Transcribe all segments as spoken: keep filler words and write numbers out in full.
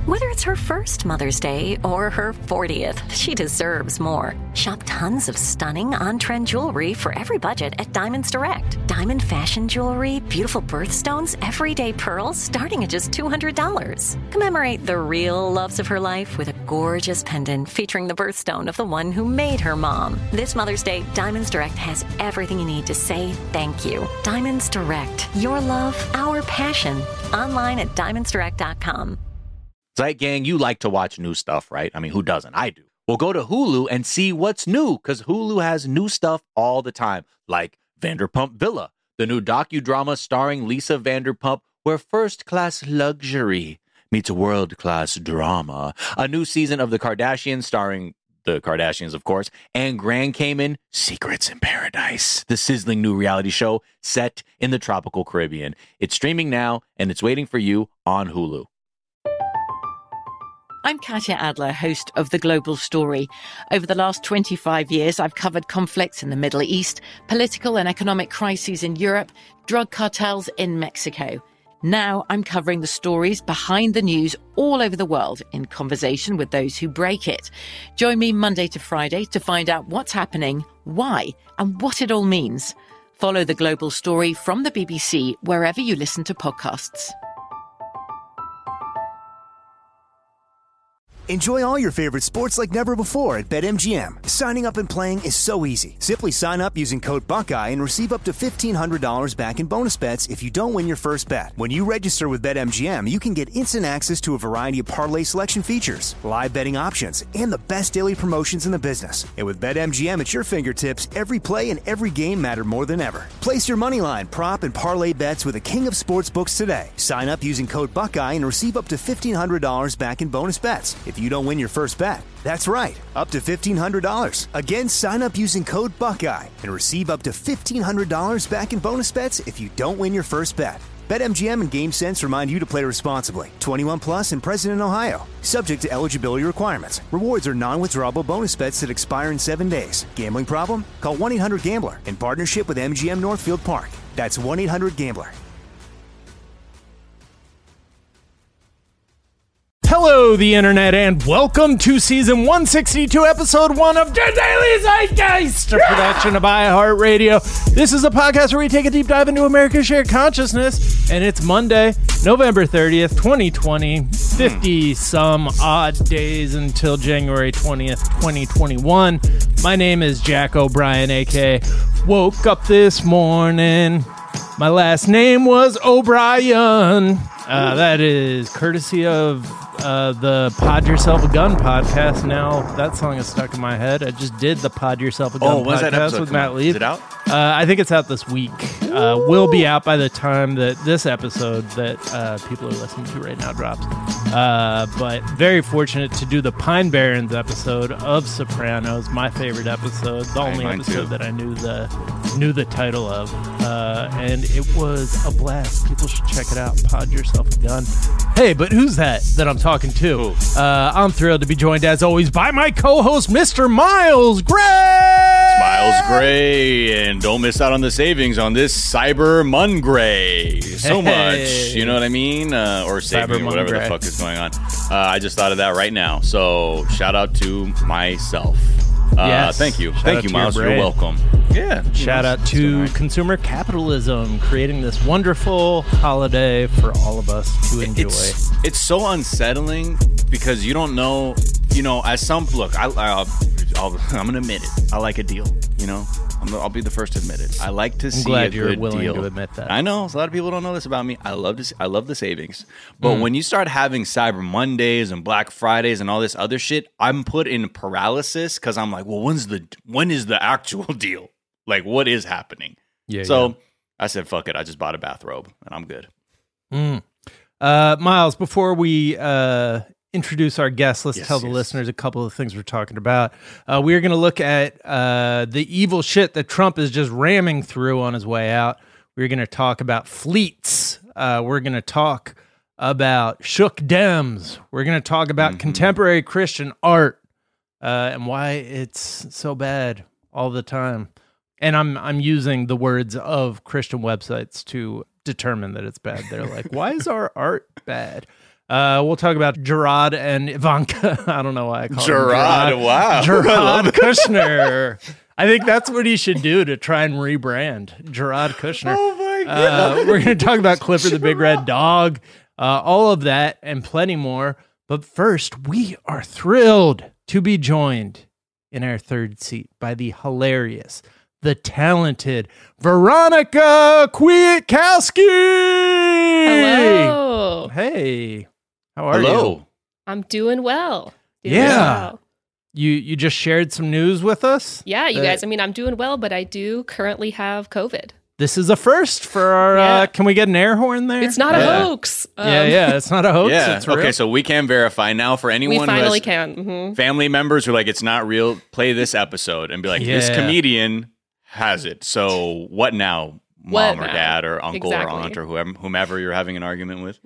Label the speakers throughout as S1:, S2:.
S1: Whether it's her first Mother's Day or her fortieth, she deserves more. Shop tons of stunning on-trend jewelry for every budget at Diamonds Direct. Diamond fashion jewelry, beautiful birthstones, everyday pearls starting at just two hundred dollars. Commemorate the real loves of her life with a gorgeous pendant featuring the birthstone of the one who made her mom. This Mother's Day, Diamonds Direct has everything you need to say thank you. Diamonds Direct. Your love, our passion. Online at diamonds direct dot com.
S2: Right, gang, you like to watch new stuff, right? I mean, who doesn't? I do. Well, go to Hulu and see what's new, because Hulu has new stuff all the time, like Vanderpump Villa, the new docudrama starring Lisa Vanderpump, where first-class luxury meets world-class drama. A new season of The Kardashians starring the Kardashians, of course, and Grand Cayman, Secrets in Paradise, the sizzling new reality show set in the tropical Caribbean. It's streaming now, and it's waiting for you on Hulu.
S3: I'm Katya Adler, host of The Global Story. Over the last twenty-five years, I've covered conflicts in the Middle East, political and economic crises in Europe, drug cartels in Mexico. Now I'm covering the stories behind the news all over the world in conversation with those who break it. Join me Monday to Friday to find out what's happening, why, and what it all means. Follow The Global Story from the B B C wherever you listen to podcasts.
S4: Enjoy all your favorite sports like never before at BetMGM. Signing up and playing is so easy. Simply sign up using code Buckeye and receive up to fifteen hundred dollars back in bonus bets if you don't win your first bet. When you register with BetMGM, you can get instant access to a variety of parlay selection features, live betting options, and the best daily promotions in the business. And with BetMGM at your fingertips, every play and every game matter more than ever. Place your moneyline, prop, and parlay bets with the king of sportsbooks today. Sign up using code Buckeye and receive up to fifteen hundred dollars back in bonus bets if you don't win your first bet. That's right, up to fifteen hundred dollars. Again, sign up using code Buckeye and receive up to fifteen hundred dollars back in bonus bets if you don't win your first bet. BetMGM and GameSense remind you to play responsibly. twenty-one plus and present in Ohio. Subject to eligibility requirements. Rewards are non-withdrawable bonus bets that expire in seven days. Gambling problem? Call one eight hundred gambler in partnership with M G M Northfield Park. That's one eight hundred gambler.
S5: Hello, the internet, and welcome to season one sixty-two, episode one of The Daily Zeitgeist, a production of iHeartRadio. This is a podcast where we take a deep dive into America's shared consciousness, and it's Monday, November thirtieth, twenty twenty, fifty-some odd days until January twentieth, twenty twenty-one. My name is Jack O'Brien, a k a. Woke up this morning. My last name was O'Brien. Uh, that is courtesy of uh, the Pod Yourself a Gun podcast. Now that song is stuck in my head. I just did the Pod Yourself a Gun
S2: oh, when's that
S5: podcast
S2: episode
S5: with
S2: come
S5: Matt
S2: out?
S5: Lee.
S2: Is it out?
S5: Uh, I think it's out this week. Uh, will be out by the time that this episode that uh, people are listening to right now drops. Uh, but very fortunate to do the Pine Barrens episode of Sopranos, my favorite episode, the only
S2: Mine
S5: episode
S2: too.
S5: that I knew the knew the title of, uh, and it was a blast. People should check it out. Pod Yourself a Gun. Hey, but who's that that I'm talking to? Uh, I'm thrilled to be joined, as always, by my co-host, Mister Miles Gray.
S2: Miles Gray, and don't miss out on the savings on this Cyber Monday. So
S5: Hey.
S2: much, you know what I mean? Uh, or saving,
S5: Cyber
S2: or whatever the
S5: Monday.
S2: fuck is going on. Uh, I just thought of that right now. So shout out to myself. Uh,
S5: Yes.
S2: Thank you.
S5: Shout
S2: Thank
S5: out
S2: you,
S5: to your
S2: Miles. You're
S5: brain.
S2: welcome. Yeah.
S5: Shout out to consumer capitalism, creating this wonderful holiday for all of us to enjoy.
S2: It's, it's so unsettling because you don't know, you know, as some, look, I, I'll, I'll, I'm going to admit it. I like a deal, you know? I'm, I'll be the first to admit it. I like to
S5: I'm
S2: see
S5: glad
S2: a
S5: you're
S2: good
S5: willing
S2: deal.
S5: to admit that.
S2: I know. A lot of people don't know this about me. I love this. I love the savings. But
S5: Mm.
S2: when you start having Cyber Mondays and Black Fridays and all this other shit, I'm put in paralysis because I'm like, well, when's the when is the actual deal? Like, what is happening?
S5: Yeah,
S2: so
S5: yeah.
S2: I said, fuck it. I just bought a bathrobe and I'm good.
S5: Mm. Uh, Miles, before we uh, introduce our guests, let's
S2: Yes,
S5: tell the
S2: yes.
S5: listeners a couple of things we're talking about. Uh, we're going to look at uh, the evil shit that Trump is just ramming through on his way out. We're going to talk about fleets. Uh, we're going to talk about shook Dems. We're going to talk about
S2: Mm-hmm.
S5: contemporary Christian art uh, and why it's so bad all the time. And I'm I'm using the words of Christian websites to determine that it's bad. They're like, why is our art bad? Uh, we'll talk about Gerard and Ivanka. I don't know why I call
S2: Gerard,
S5: him Gerard.
S2: wow.
S5: Gerard Kushner. I think that's what he should do to try and rebrand. Gerard Kushner.
S2: Oh my
S5: Uh,
S2: god.
S5: we're going to talk about Clifford the Big Red Dog, uh, all of that and plenty more. But first, we are thrilled to be joined in our third seat by the hilarious, the talented Veronica Kwiatkowski.
S6: Hello.
S5: Hey, how are
S2: Hello.
S5: you?
S6: I'm doing well. Doing
S5: Yeah.
S6: well.
S5: You you just shared some news with us.
S6: Yeah, you
S5: Uh,
S6: guys. I mean, I'm doing well, but I do currently have COVID.
S5: This is a first for our.
S6: Yeah.
S5: Uh, can we get an air horn there?
S6: It's not
S2: Yeah.
S6: a hoax. Um,
S5: yeah, yeah, it's not a hoax.
S2: Yeah.
S5: It's real.
S2: Okay, so we can verify now for anyone
S6: We
S2: who
S6: finally
S2: has
S6: can. hmm
S2: family members who are like, it's not real, play this episode and be like, this
S5: Yeah.
S2: comedian has it. So what now, mom
S6: What
S2: or
S6: now?
S2: dad or uncle
S6: Exactly.
S2: or aunt or whoever, whomever you're having an argument with?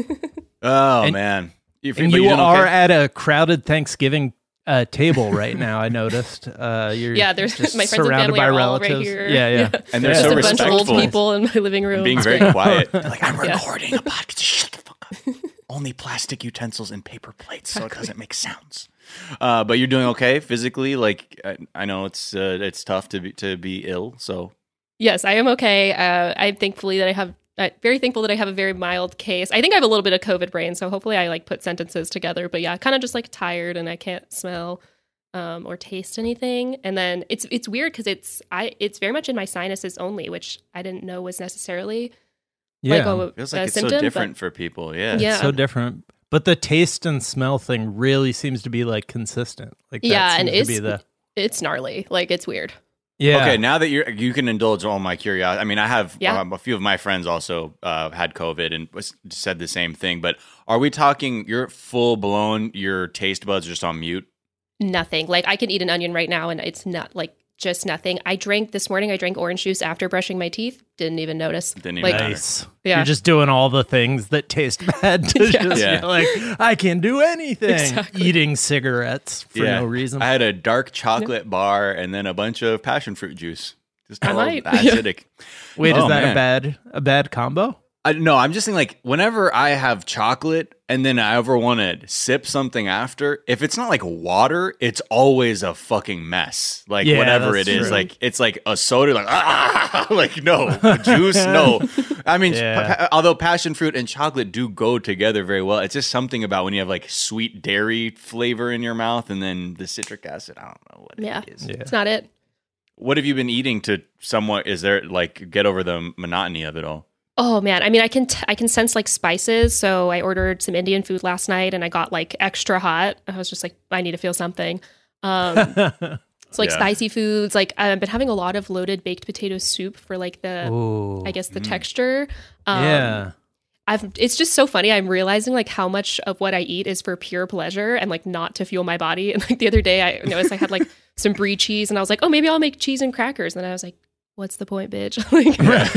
S2: Oh,
S5: And-
S2: man. You,
S5: And
S2: but
S5: you
S2: doing
S5: are
S2: okay?
S5: at a crowded Thanksgiving uh, table right now. I noticed. Uh, you're
S6: Yeah, there's
S5: just
S6: my friends and
S5: surrounded
S6: family
S5: by
S6: are all right
S5: relatives.
S6: here.
S5: Yeah, yeah.
S2: And they're
S6: Just
S2: so
S6: a bunch of old
S2: respectful.
S6: people in my living room.
S2: And being
S6: It's
S2: very
S6: great.
S2: quiet. They're like, I'm
S6: Yeah.
S2: recording a podcast. Just shut the fuck up. Only plastic utensils and paper plates, so it doesn't make sounds. Uh, but you're doing okay physically. Like I, I know it's uh, it's tough to be to be ill. So
S6: Yes, I am okay. Uh, I'm thankfully that I have. Uh, very thankful that I have a very mild case. I think I have a little bit of COVID brain, so hopefully I like put sentences together. But yeah, kind of just like tired and I can't smell um, or taste anything. And then it's it's weird because it's I it's very much in my sinuses only, which I didn't know was necessarily
S5: Yeah,
S6: like a,
S2: it feels like
S6: a
S2: it's
S6: symptom.
S2: so different
S6: but
S2: for people. Yeah.
S6: Yeah.
S5: it's so different. But the taste and smell thing really seems to be like consistent. Like that
S6: Yeah, and
S5: seems to
S6: it's-
S5: be the
S6: it's gnarly. Like it's weird.
S5: yeah.
S2: Okay, now that you're, you can indulge all my curiosity. I mean, I have
S6: Yeah.
S2: um, a few of my friends also uh, had COVID and was, said the same thing. But are we talking? You're full blown. Your taste buds are just on mute.
S6: Nothing. Like I can eat an onion right now and it's not like just nothing. I drank this morning. I drank orange juice after brushing my teeth. Didn't even notice.
S2: Didn't even
S6: Like,
S2: matter.
S5: Nice.
S6: Yeah.
S5: You're just doing all the things that taste bad. To
S6: Yeah.
S5: just,
S2: Yeah.
S5: you're like, I can do anything.
S6: Exactly.
S5: Eating cigarettes for
S2: Yeah.
S5: no reason.
S2: I had a dark chocolate bar and then a bunch of passion fruit juice. Just
S6: I
S2: all
S6: might.
S2: acidic.
S5: Wait,
S2: Oh,
S5: is that
S2: man.
S5: a bad a bad combo?
S2: I, no, I'm just saying, like, whenever I have chocolate and then I ever want to sip something after, if it's not like water, it's always a fucking mess. Like,
S5: Yeah,
S2: whatever
S5: that's
S2: it is,
S5: true.
S2: like, it's like a soda, like, ah, like, no, juice, no. I mean,
S5: Yeah.
S2: pa- pa- although passion fruit and chocolate do go together very well, it's just something about when you have like sweet dairy flavor in your mouth and then the citric acid. I don't know what
S6: Yeah.
S2: it is.
S5: Yeah.
S6: It's not it.
S2: What have you been eating to somewhat, is there like, get over the monotony of it all?
S6: Oh man, I mean, I can t- I can sense like spices. So I ordered some Indian food last night, and I got like extra hot. I was just like, I need to feel something. Um, so like
S2: Yeah.
S6: spicy foods. Like I've been having a lot of loaded baked potato soup for like the
S5: Ooh.
S6: I guess the texture. Um,
S5: yeah.
S6: I've it's just so funny. I'm realizing like how much of what I eat is for pure pleasure and like not to fuel my body. And like the other day, I noticed I had like some brie cheese, and I was like, oh, maybe I'll make cheese and crackers. And then I was like, what's the point, bitch? Like,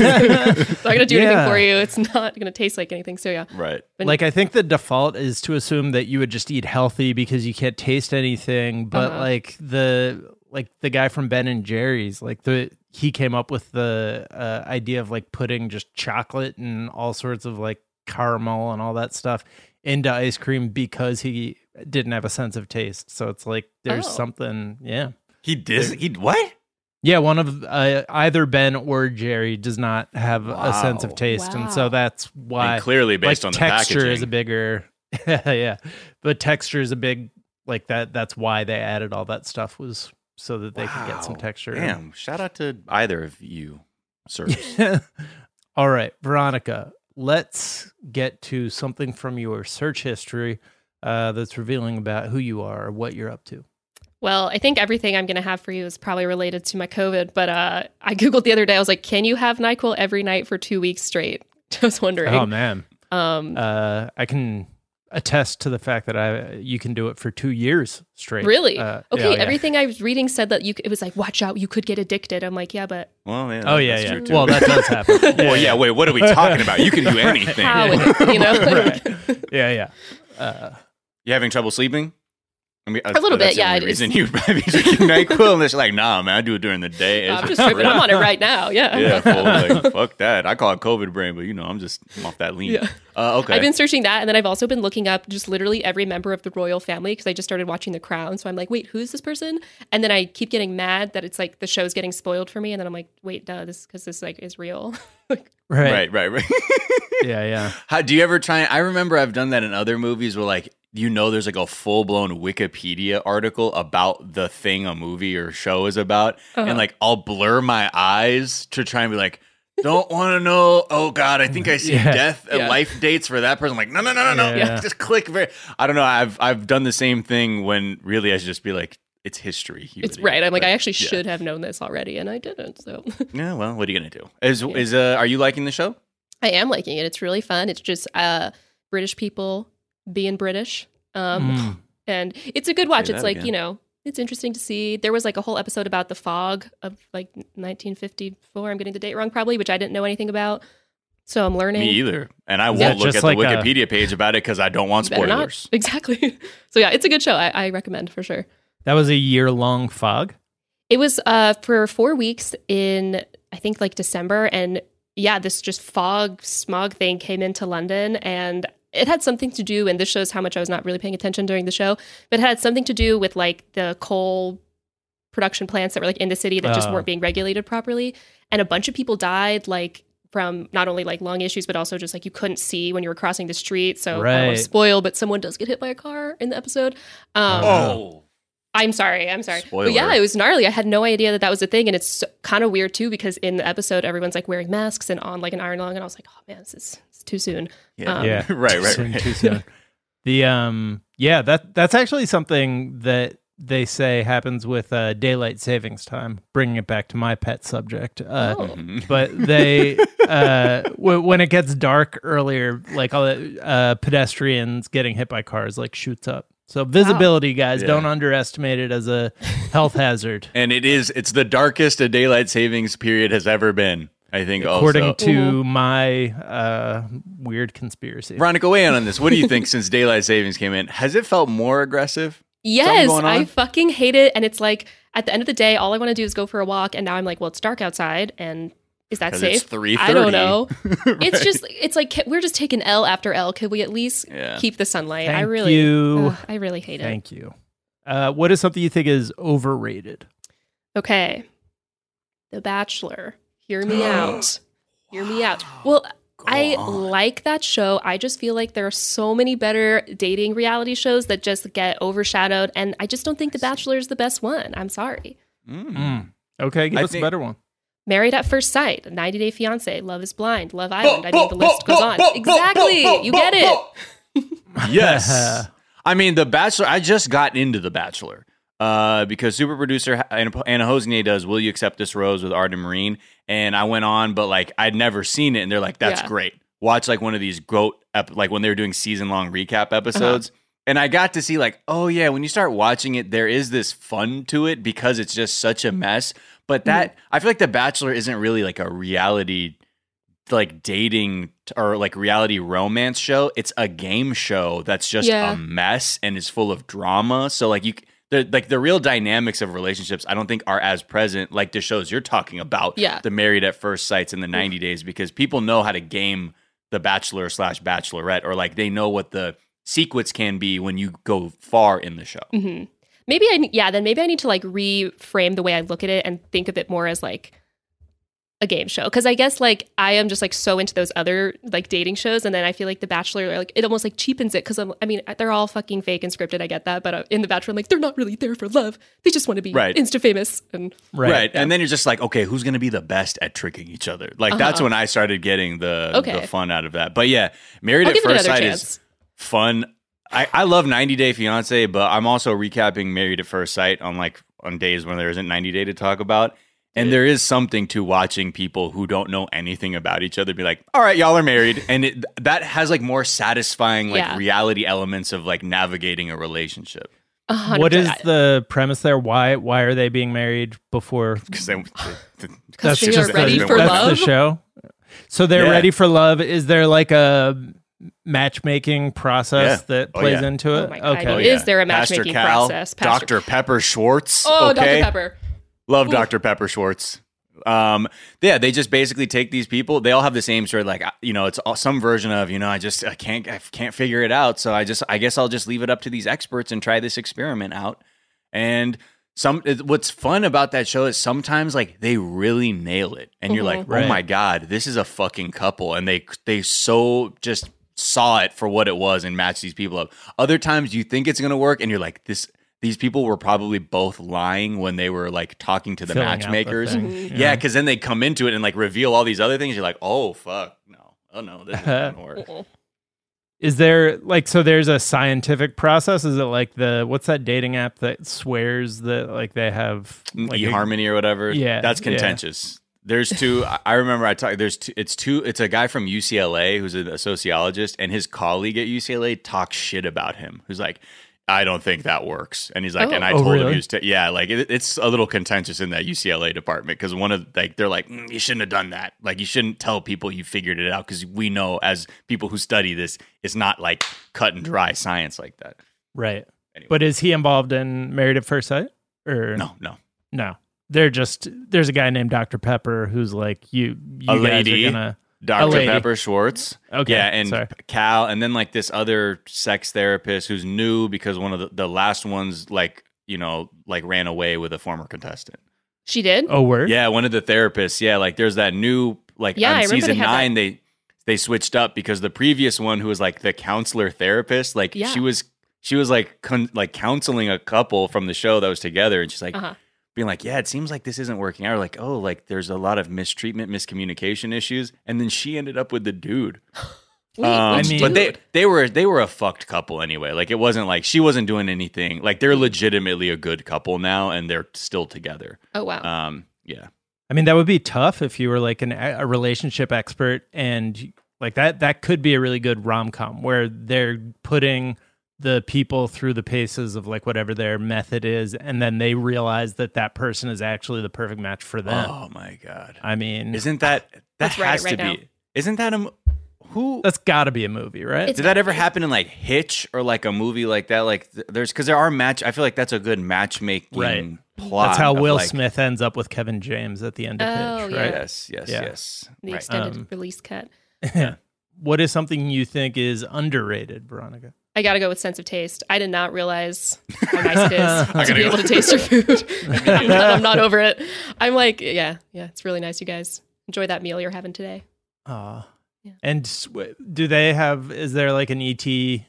S6: it's not gonna do
S5: Yeah.
S6: anything for you. It's not gonna taste like anything. So yeah,
S2: Right.
S6: But-
S5: Like I think the default is to assume that you would just eat healthy because you can't taste anything. But
S6: Uh-huh.
S5: like the like the guy from Ben and Jerry's, like the he came up with the uh, idea of like putting just chocolate and all sorts of like caramel and all that stuff into ice cream because he didn't have a sense of taste. So it's like there's
S6: Oh.
S5: something, yeah.
S2: He did. He what?
S5: Yeah, one of uh, either Ben or Jerry does not have a sense of
S2: Wow.
S5: taste, and so
S6: Wow.
S5: that's why
S2: And clearly based
S5: like,
S2: on the
S5: texture
S2: packaging.
S5: is a bigger, yeah, but texture is a big like that. That's why they added all that stuff was so that they could get some
S2: Wow.
S5: texture.
S2: Damn! Shout out to either of you, sirs.
S5: All right, Veronica, let's get to something from your search history uh, that's revealing about who you are or what you're up to.
S6: well, I think everything I'm gonna have for you is probably related to my COVID. But uh, I googled the other day. I was like, can you have NyQuil every night for two weeks straight? I was wondering.
S5: Oh man,
S6: um,
S5: uh, I can attest to the fact that I you can do it for two years straight.
S6: really?
S5: Uh,
S6: okay.
S5: yeah, yeah.
S6: Everything I was reading said that you. c- It was like, watch out, you could get addicted. I'm like, yeah, but
S2: Well, yeah.
S5: Oh yeah,
S2: that's
S5: yeah.
S2: true, too.
S5: Well, that does happen.
S2: well, yeah. Wait, what are we talking about? You can do anything.
S6: how? would it, you know?
S5: Right. Yeah, yeah. Uh,
S2: You having trouble sleeping? I mean,
S6: a little bit,
S2: that's the
S6: yeah.
S2: only reason you might be drinking NyQuil, and they're like, nah, man, I do it during the day.
S6: I'm just tripping. I'm on it right now. Yeah.
S2: Yeah, full, like, fuck that. I call it COVID brain, but you know, I'm just I'm off that lean.
S6: Yeah.
S2: Uh, okay.
S6: I've been searching that, and then I've also been looking up just literally every member of the royal family because I just started watching The Crown. So I'm like, wait, who's this person? And then I keep getting mad that it's like the show's getting spoiled for me, and then I'm like, wait, duh, this because this like is real.
S5: Right.
S2: Right, right, right.
S5: yeah, yeah.
S2: How do you ever try? I remember I've done that in other movies where like. You know, there's like a full blown Wikipedia article about the thing a movie or show is about. Uh-huh. And like, I'll blur my eyes to try and be like, don't want to know. Oh, God, I think I see
S5: yeah.
S2: death and
S6: yeah.
S2: life dates for that person. I'm like, no, no, no, no, no.
S5: Yeah.
S2: Just click. Very. I don't know. I've I've done the same thing when really I should just be like, it's history.
S6: It's
S2: idiot.
S6: right. I'm like,
S2: but,
S6: I actually
S2: yeah.
S6: should have known this already, and I didn't. So
S2: yeah, well, what are you going to do? Is, yeah. is uh, Are you liking the show?
S6: I am liking it. It's really fun. It's just uh, British people being British. Um,
S5: Mm.
S6: And it's a good watch.
S2: Say
S6: It's
S2: that
S6: like,
S2: again.
S6: you know, it's interesting to see. There was like a whole episode about the fog of like nineteen fifty-four. I'm getting the date wrong probably, which I didn't know anything about. So I'm learning.
S2: Me either. And I
S5: Yeah,
S2: won't look
S5: just
S2: at
S5: like
S2: the
S5: a-
S2: Wikipedia page about it because I don't want
S6: Better not.
S2: spoilers.
S6: Exactly. So yeah, it's a good show. I, I recommend for sure.
S5: That was a year long fog.
S6: It was uh, for four weeks in, I think, like December. And yeah, this just fog, smog thing came into London. And it had something to do, and this shows how much I was not really paying attention during the show, but it had something to do with like the coal production plants that were like in the city that just
S5: Oh.
S6: weren't being regulated properly. And a bunch of people died like from not only like lung issues, but also just like you couldn't see when you were crossing the street. So I don't want
S5: Right.
S6: to spoil, but someone does get hit by a car in the episode. Um,
S2: Oh.
S6: I'm sorry. I'm sorry.
S2: Spoiler.
S6: But yeah, it was gnarly. I had no idea that that was a thing. And it's so, kind of weird too, because in the episode, everyone's like wearing masks and on like an iron lung. And I was like, oh man, this is it's too soon.
S2: Yeah.
S6: Um,
S5: Yeah.
S2: right,
S5: Too
S2: right,
S5: soon,
S2: right.
S5: Too soon. The um yeah, that that's actually something that they say happens with uh, daylight savings time, bringing it back to my pet subject. Uh,
S6: Oh.
S2: Mhm.
S5: But they, uh, w- when it gets dark earlier, like all the uh, pedestrians getting hit by cars, like shoots up. So visibility, guys,
S2: Yeah.
S5: don't underestimate it as a health hazard.
S2: And it is, it's the darkest a daylight savings period has ever been, I think.
S5: According
S2: also.
S5: to my uh, weird conspiracy.
S2: Veronica, weigh in on this. What do you think since daylight savings came in? Has it felt more aggressive?
S6: Yes,
S2: going
S6: I
S2: on?
S6: fucking hate it. And it's like at the end of the day, all I want to do is go for a walk. And now I'm like, well, it's dark outside. And is that
S2: 'Cause
S6: safe?
S2: it's three
S6: I don't
S2: thirty.
S6: know. It's
S2: Right.
S6: just, it's like, we're just taking L after L. Could we at least
S2: Yeah.
S6: keep the sunlight? I
S5: Thank
S6: really,
S5: you.
S6: ugh, I really hate it.
S5: Thank you. Uh, what is something you think is overrated?
S6: Okay. The Bachelor. Hear me out. Hear me out. Well, I
S2: on.
S6: like that show. I just feel like there are so many better dating reality shows that just get overshadowed. And I just don't think The Bachelor is the best one. I'm sorry.
S2: Mm.
S5: Mm. Okay, give
S2: I
S5: us
S2: think-
S5: a better one.
S6: Married at First Sight, ninety Day Fiancé, Love is Blind, Love Island. I mean, the list goes on. Exactly. You get it.
S2: Yes. I mean, The Bachelor, I just got into The Bachelor uh, because super producer Anna Anna Hosnier does Will You Accept This Rose with Arden Marine. And I went on, but like I'd never seen it. And they're like, that's
S6: Yeah.
S2: great. Watch like one of these GOAT, ep- like when they were doing season long recap episodes.
S6: Uh-huh.
S2: And I got to see like, oh yeah, when you start watching it, there is this fun to it because it's just such a mess. But that,
S6: Mm-hmm.
S2: I feel like The Bachelor isn't really like a reality like dating t- or like reality romance show. It's a game show that's just
S6: Yeah.
S2: a mess and is full of drama. So like you c- the like the real dynamics of relationships I don't think are as present like the shows you're talking about.
S6: Yeah.
S2: The Married at First Sights in the ninety days because people know how to game the Bachelor slash Bachelorette or like they know what the sequence can be when you go far in the show.
S6: hmm Maybe I, yeah, then maybe I need to like reframe the way I look at it and think of it more as like a game show. Cause I guess like I am just like so into those other like dating shows. And then I feel like The Bachelor, like it almost like cheapens it. Cause I'm, I mean, they're all fucking fake and scripted. I get that. But uh, in The Bachelor, I'm like, they're not really there for love. They just want to be
S2: Right.
S6: Insta famous. And
S5: Right.
S2: Right. And then you're just like, okay, who's going to be the best at tricking each other? Like that's
S6: Uh-huh.
S2: when I started getting the,
S6: Okay.
S2: the fun out of that. But yeah, Married
S6: I'll
S2: at
S6: give it
S2: First
S6: another
S2: Sight
S6: chance.
S2: is fun. I, I love ninety Day Fiance, but I'm also recapping Married at First Sight on like on days when there isn't ninety Day to talk about. And there is something to watching people who don't know anything about each other be like, all right, y'all are married. And it, that has like more satisfying like
S6: Yeah.
S2: reality elements of like navigating a relationship.
S6: a hundred
S5: What is
S6: percent.
S5: the premise there? Why why are they being married before?
S2: Because they,
S6: Because they
S2: just
S6: are ready
S2: been
S6: for
S2: with
S5: That's
S6: love.
S5: the show. So they're
S2: Yeah.
S5: ready for love. Is there like a matchmaking process
S2: Yeah.
S5: that
S2: Oh,
S5: plays
S2: yeah.
S5: into it?
S6: Oh my God.
S5: Okay.
S2: Oh,
S6: Is
S2: yeah.
S6: there a
S2: Pastor
S6: matchmaking
S2: Cal,
S6: process? Pastor-
S2: Doctor Pepper Schwartz.
S6: Oh,
S2: okay?
S6: Doctor Pepper.
S2: Love
S6: Ooh.
S2: Doctor Pepper Schwartz. Um, yeah, they just basically take these people. They all have the same sort of like, you know, it's all, some version of, you know, I just I can't I can't figure it out. So I just I guess I'll just leave it up to these experts and try this experiment out. And some it- what's fun about that show is sometimes like they really nail it, and you're like, oh
S5: Right.
S2: my God, this is a fucking couple, and they they so just saw it for what it was and matched these people up. Other times you think it's gonna work, and you're like, this. These people were probably both lying when they were like talking to the
S5: Filling out the
S2: matchmakers.
S5: thing.
S6: Mm-hmm.
S2: Yeah, because then they come into it and like reveal all these other things. You're like, oh fuck, no, oh no, this isn't gonna work.
S5: Is there like so? There's a scientific process. Is it like the what's that dating app that swears that like they have like a-
S2: eHarmony or whatever.
S5: Yeah,
S2: that's
S5: yeah.
S2: contentious. There's two. I- I remember I talked. There's two. It's two. It's a guy from U C L A who's a, a sociologist, and his colleague at U C L A talks shit about him. Who's like, I don't think that works. And he's like,
S6: Oh.
S2: and I
S5: Oh,
S2: told him
S5: really?
S2: he was, t- yeah, like it, it's a little contentious in that U C L A department because one of like they're like, mm, you shouldn't have done that. Like you shouldn't tell people you figured it out because we know as people who study this, it's not like cut and dry science like that.
S5: right?
S2: Anyway.
S5: But is he involved in Married at First Sight? Or
S2: No, no.
S5: no. They're just there's a guy named Doctor Pepper who's like you. You
S2: A
S5: guys
S2: lady.
S5: are gonna
S2: Doctor
S5: lady.
S2: Pepper Schwartz.
S5: Okay,
S2: Yeah, and
S5: sorry.
S2: Cal, and then like this other sex therapist who's new because one of the, the last ones, like, you know, like ran away with a former contestant.
S6: She did?
S5: oh word.
S2: Yeah, one of the therapists. Yeah, like there's that new, like
S6: Yeah, I
S2: on
S6: remember
S2: season
S6: they had
S2: nine, they they switched up because the previous one who was like the counselor therapist, like
S6: Yeah.
S2: she was she was like con- like counseling a couple from the show that was together, and she's like,
S6: Uh-huh.
S2: being like, yeah, it seems like this isn't working out. Or like, oh, like there's a lot of mistreatment, miscommunication issues. And then she ended up with the dude.
S6: Wait,
S2: Um,
S6: which
S5: I mean-
S2: but they
S6: dude?
S2: they were they were a fucked couple anyway. Like it wasn't like she wasn't doing anything. Like they're legitimately a good couple now, and they're still together.
S6: Oh, wow.
S2: Um, yeah,
S5: I mean, that would be tough if you were like an, a relationship expert, and like that. That could be a really good rom com where they're putting the people through the paces of like whatever their method is, and then they realize that that person is actually the perfect match for them.
S2: Oh my god,
S5: I mean,
S2: isn't that that
S6: Let's write
S2: has
S6: it right
S2: to
S6: now.
S2: be? Isn't that a m- who?
S5: that's got to be a movie, right?
S6: It's-
S2: Did that ever happen in like Hitch or like a movie like that? Like th- there's because there are match. I feel like that's a good matchmaking
S5: Right.
S2: plot.
S5: That's how
S2: of,
S5: Will
S2: like-
S5: Smith ends up with Kevin James at the end of
S6: Oh,
S5: Hitch,
S6: yeah.
S5: right?
S2: Yes, yes,
S5: Yeah.
S2: yes.
S6: The
S2: Right.
S6: extended
S5: Um,
S6: release cut.
S5: What is something you think is underrated, Veronica?
S6: I got to go with sense of taste. I did not realize how nice it is to
S2: gotta
S6: be
S2: go.
S6: able to taste your food. I'm, not, I'm not over it. I'm like, yeah, yeah, it's really nice. You guys enjoy that meal you're having today.
S5: Uh,
S6: Yeah.
S5: And s- do they have, is there like an E T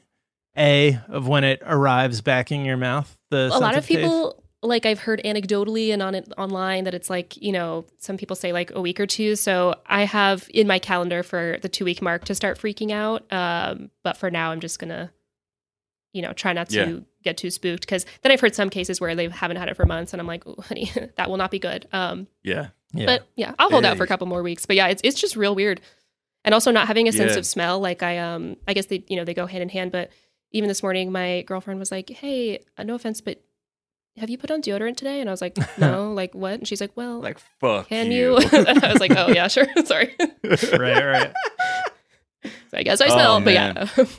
S5: A of when it arrives back in your mouth? The
S6: A lot
S5: sense
S6: of
S5: taste?
S6: people, like I've heard anecdotally and on it online that it's like, you know, some people say like a week or two. So I have in my calendar for the two week mark to start freaking out. Um, but for now, I'm just going to, you know, try not to
S2: Yeah.
S6: get too spooked. Because then I've heard some cases where they haven't had it for months and I'm like, oh, honey, that will not be good. Um,
S2: Yeah.
S5: Yeah.
S6: But yeah, I'll hold out
S2: Hey.
S6: for a couple more weeks. But yeah, it's it's just real weird. And also not having a sense
S2: Yeah.
S6: of smell. Like I um I guess they you know they go hand in hand. But even this morning, my girlfriend was like, "Hey, uh, no offense, but have you put on deodorant today?" And I was like, "No." Like what? And she's like, "Well,
S2: Like fuck
S6: can
S2: you.
S6: you?" And I was like, "Oh yeah, sure. Sorry."
S5: right, right.
S6: So I guess I
S2: Oh,
S6: smell. but
S2: man.
S6: yeah,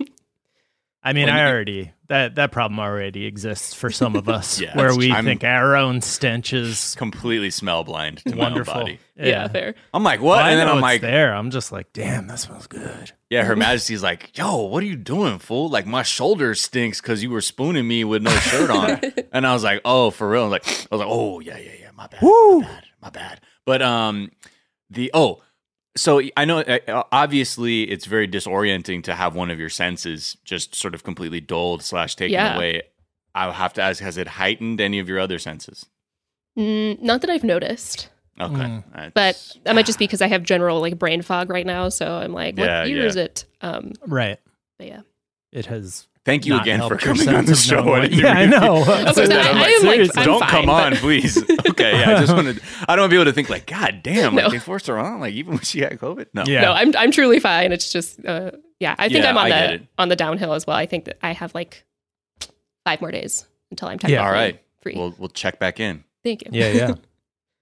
S5: I mean,
S2: Well,
S5: I
S2: you-
S5: already, that, that problem already exists for some of us
S2: Yeah,
S5: where
S2: it's-
S5: we
S2: I'm-
S5: think our own stench is
S2: Completely smell blind to
S5: wonderful.
S2: my own body.
S6: yeah, fair.
S2: I'm like, what?
S5: Well, I
S2: and then
S5: know
S2: I'm
S5: it's
S2: like,
S5: there. I'm just like, damn, that smells good.
S2: yeah, Her Majesty's like, yo, what are you doing, fool? Like my shoulder stinks because you were spooning me with no shirt on. And I was like, oh, for real? I was like, I was like, oh yeah, yeah, yeah, my bad,
S5: Woo!
S2: my bad, my bad. But um, the oh, so I know uh, obviously it's very disorienting to have one of your senses just sort of completely dulled slash taken
S6: Yeah.
S2: away. I'll have to ask, has it heightened any of your other senses?
S6: Mm, not that I've noticed,
S2: Okay,
S5: Mm.
S2: That's-
S6: but that might just be because I have general like brain fog right now. So I'm like, what
S2: Yeah,
S6: year
S2: yeah.
S6: is it? Um,
S5: Right.
S6: but yeah.
S5: It has.
S2: Thank you
S5: not
S2: again for
S5: helped your
S2: coming on the
S5: sense of
S2: show.
S5: knowing
S2: I
S5: what-
S2: didn't
S5: Yeah, I
S2: even-
S5: know.
S6: Okay, so
S2: I'm
S6: I- I
S2: like,
S6: am, like,
S2: seriously,
S6: I'm
S2: don't
S6: fine,
S2: come
S6: but-
S2: on, please. Okay, yeah, I just wanted. I don't want to be able to think like, God damn, like
S6: No.
S2: they forced her on, like even when she had COVID. No,
S5: Yeah.
S6: No, I'm I'm truly fine. It's just uh yeah, I think
S2: Yeah,
S6: I'm on
S2: I get it.
S6: the on the downhill as well. I think that I have like five more days until I'm
S5: Yeah.
S6: technically
S2: All right.
S6: free.
S2: We'll we'll check back in.
S6: Thank you.
S5: Yeah, yeah.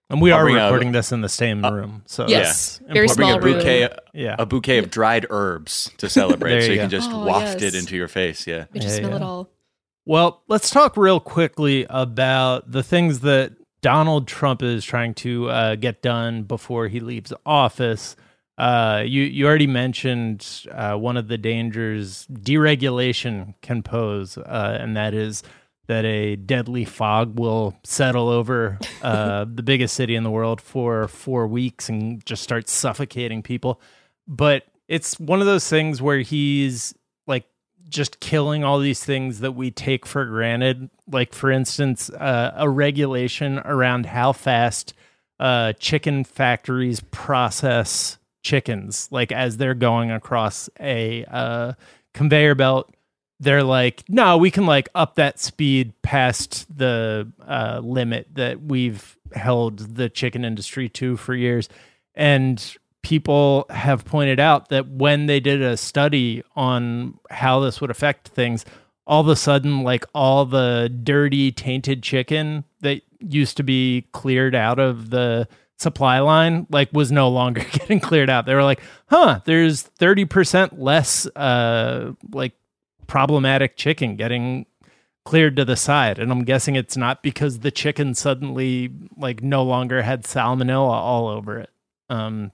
S5: And we
S2: I'll
S5: are
S2: bring a-
S5: recording this in the same room. So
S6: Yes.
S5: that's
S6: Very
S2: I'll bring
S6: small
S2: a bouquet,
S6: room.
S5: Yeah.
S2: a bouquet of dried herbs to celebrate,
S5: There
S2: so
S5: you
S2: you
S5: go.
S2: can just
S6: Oh,
S2: waft
S6: yes.
S2: it into your face. Yeah.
S6: We just
S5: Yeah,
S6: smell
S5: yeah.
S6: it all.
S5: Well, let's talk real quickly about the things that Donald Trump is trying to uh, get done before he leaves office. Uh, you you already mentioned uh, one of the dangers deregulation can pose, uh, and that is that a deadly fog will settle over uh, the biggest city in the world for four weeks and just start suffocating people. But it's one of those things where he's like just killing all these things that we take for granted. Like, for instance, uh, a regulation around how fast uh, chicken factories process chickens, like as they're going across a uh, conveyor belt. They're like, no, we can like up that speed past the uh, limit that we've held the chicken industry to for years. And people have pointed out that when they did a study on how this would affect things, all of a sudden, like all the dirty, tainted chicken that used to be cleared out of the supply line, like was no longer getting cleared out. They were like, huh, there's thirty percent less uh, like problematic chicken getting cleared to the side. And I'm guessing it's not because the chicken suddenly like no longer had salmonella all over it. Um,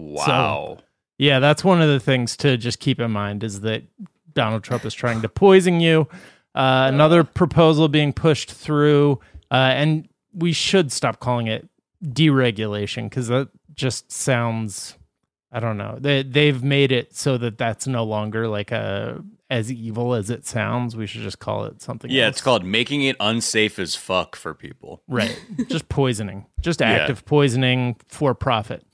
S2: Wow.
S5: So, yeah, that's one of the things to just keep in mind is that Donald Trump is trying to poison you. Uh, another proposal being pushed through, uh, and we should stop calling it deregulation because that just sounds, I don't know. They, they've made it so that that's no longer like a as evil as it sounds. We should just call it something
S2: Yeah,
S5: else.
S2: it's called making it unsafe as fuck for people.
S5: Right. Just poisoning. Just
S2: Yeah.
S5: active poisoning for profit.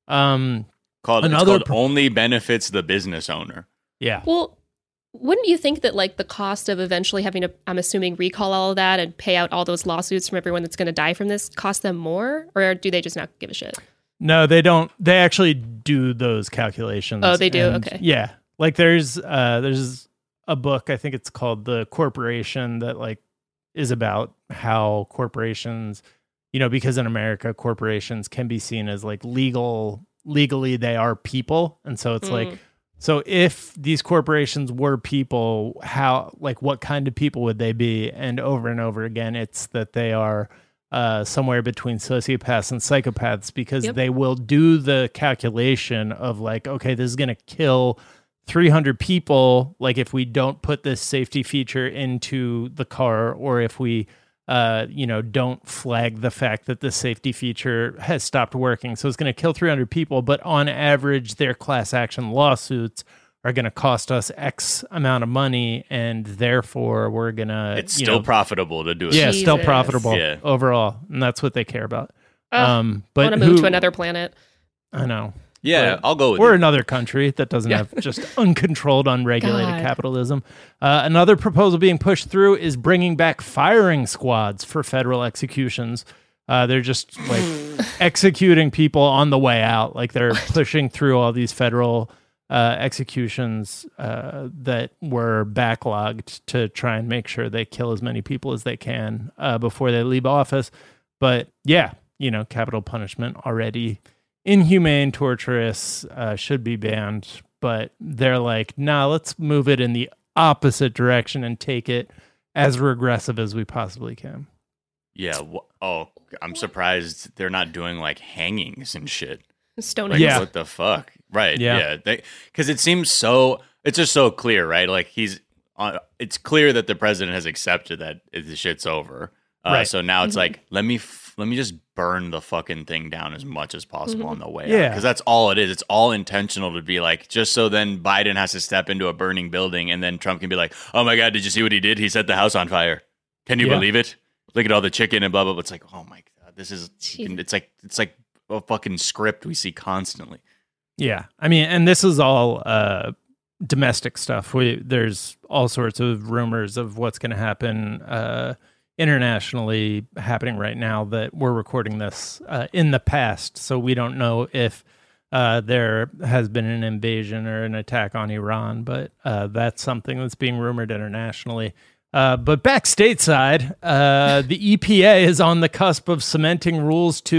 S5: Um,
S2: Called,
S5: Another
S2: it's called
S5: pro-
S2: only benefits the business owner.
S5: yeah.
S6: Well, wouldn't you think that like the cost of eventually having to, I'm assuming, recall all of that and pay out all those lawsuits from everyone that's going to die from this cost them more? Or do they just not give a shit?
S5: No, they don't. They actually do those calculations.
S6: Oh, they do?
S5: and,
S6: Okay.
S5: Yeah. Like there's uh there's a book, I think it's called The Corporation, that like is about how corporations, you know, because in America corporations can be seen as like legal legally they are people. And so it's
S6: Mm.
S5: like, so if these corporations were people, how, like what kind of people would they be? And over and over again, it's that they are uh, somewhere between sociopaths and psychopaths because
S6: Yep.
S5: they will do the calculation of like, okay, this is going to kill three hundred people. Like if we don't put this safety feature into the car, or if we, uh, you know, don't flag the fact that the safety feature has stopped working. So it's going to kill three hundred people, but on average, their class action lawsuits are going to cost us X amount of money, and therefore we're going to,
S2: It's
S5: you
S2: still
S5: know,
S2: profitable to do it.
S5: yeah, still
S6: Jesus.
S5: profitable
S2: Yeah.
S5: overall, and that's what they care about.
S6: Oh,
S5: um,
S6: I
S5: but
S6: want to move
S5: who-
S6: to another planet.
S5: I know.
S2: Yeah,
S5: But
S2: I'll go with
S5: Or
S2: you.
S5: another country that doesn't
S6: Yeah.
S5: have just uncontrolled, unregulated
S6: God.
S5: capitalism. Uh, another proposal being pushed through is bringing back firing squads for federal executions. Uh, they're just like executing people on the way out. Like they're pushing through all these federal uh, executions uh, that were backlogged to try and make sure they kill as many people as they can uh, before they leave office. But yeah, you know, capital punishment already inhumane, torturous, uh, should be banned. But they're like, nah, let's move it in the opposite direction and take it as regressive as we possibly can.
S2: Yeah. wh- Oh, I'm surprised they're not doing like hangings and shit.
S6: Stone
S2: Like,
S5: Yeah.
S2: what the fuck? Right.
S5: Yeah.
S2: Yeah. Because it seems so, it's just so clear, right? Like he's, uh, it's clear that the president has accepted that it- the shit's over. Uh,
S5: Right.
S2: So now it's
S6: Mhm.
S2: like, let me, f- let me just burn the fucking thing down as much as possible
S6: Mhm.
S2: on the way.
S5: Yeah.
S2: Because that's all it is. It's all intentional to be like, just so then Biden has to step into a burning building and then Trump can be like, oh my God, did you see what he did? He set the house on fire. Can you
S5: Yeah.
S2: believe it? Look at all the chicken and blah, blah, blah. It's like, oh my God, this is,
S6: Jeez.
S2: it's like, it's like a fucking script we see constantly.
S5: Yeah. I mean, and this is all uh, domestic stuff. We There's all sorts of rumors of what's going to happen uh, internationally happening right now that we're recording this uh, in the past. So we don't know if uh, there has been an invasion or an attack on Iran, but uh, that's something that's being rumored internationally. Uh, but back stateside, uh, the E P A is on the cusp of cementing rules to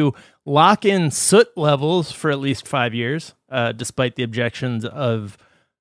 S5: lock in soot levels for at least five years, uh, despite the objections of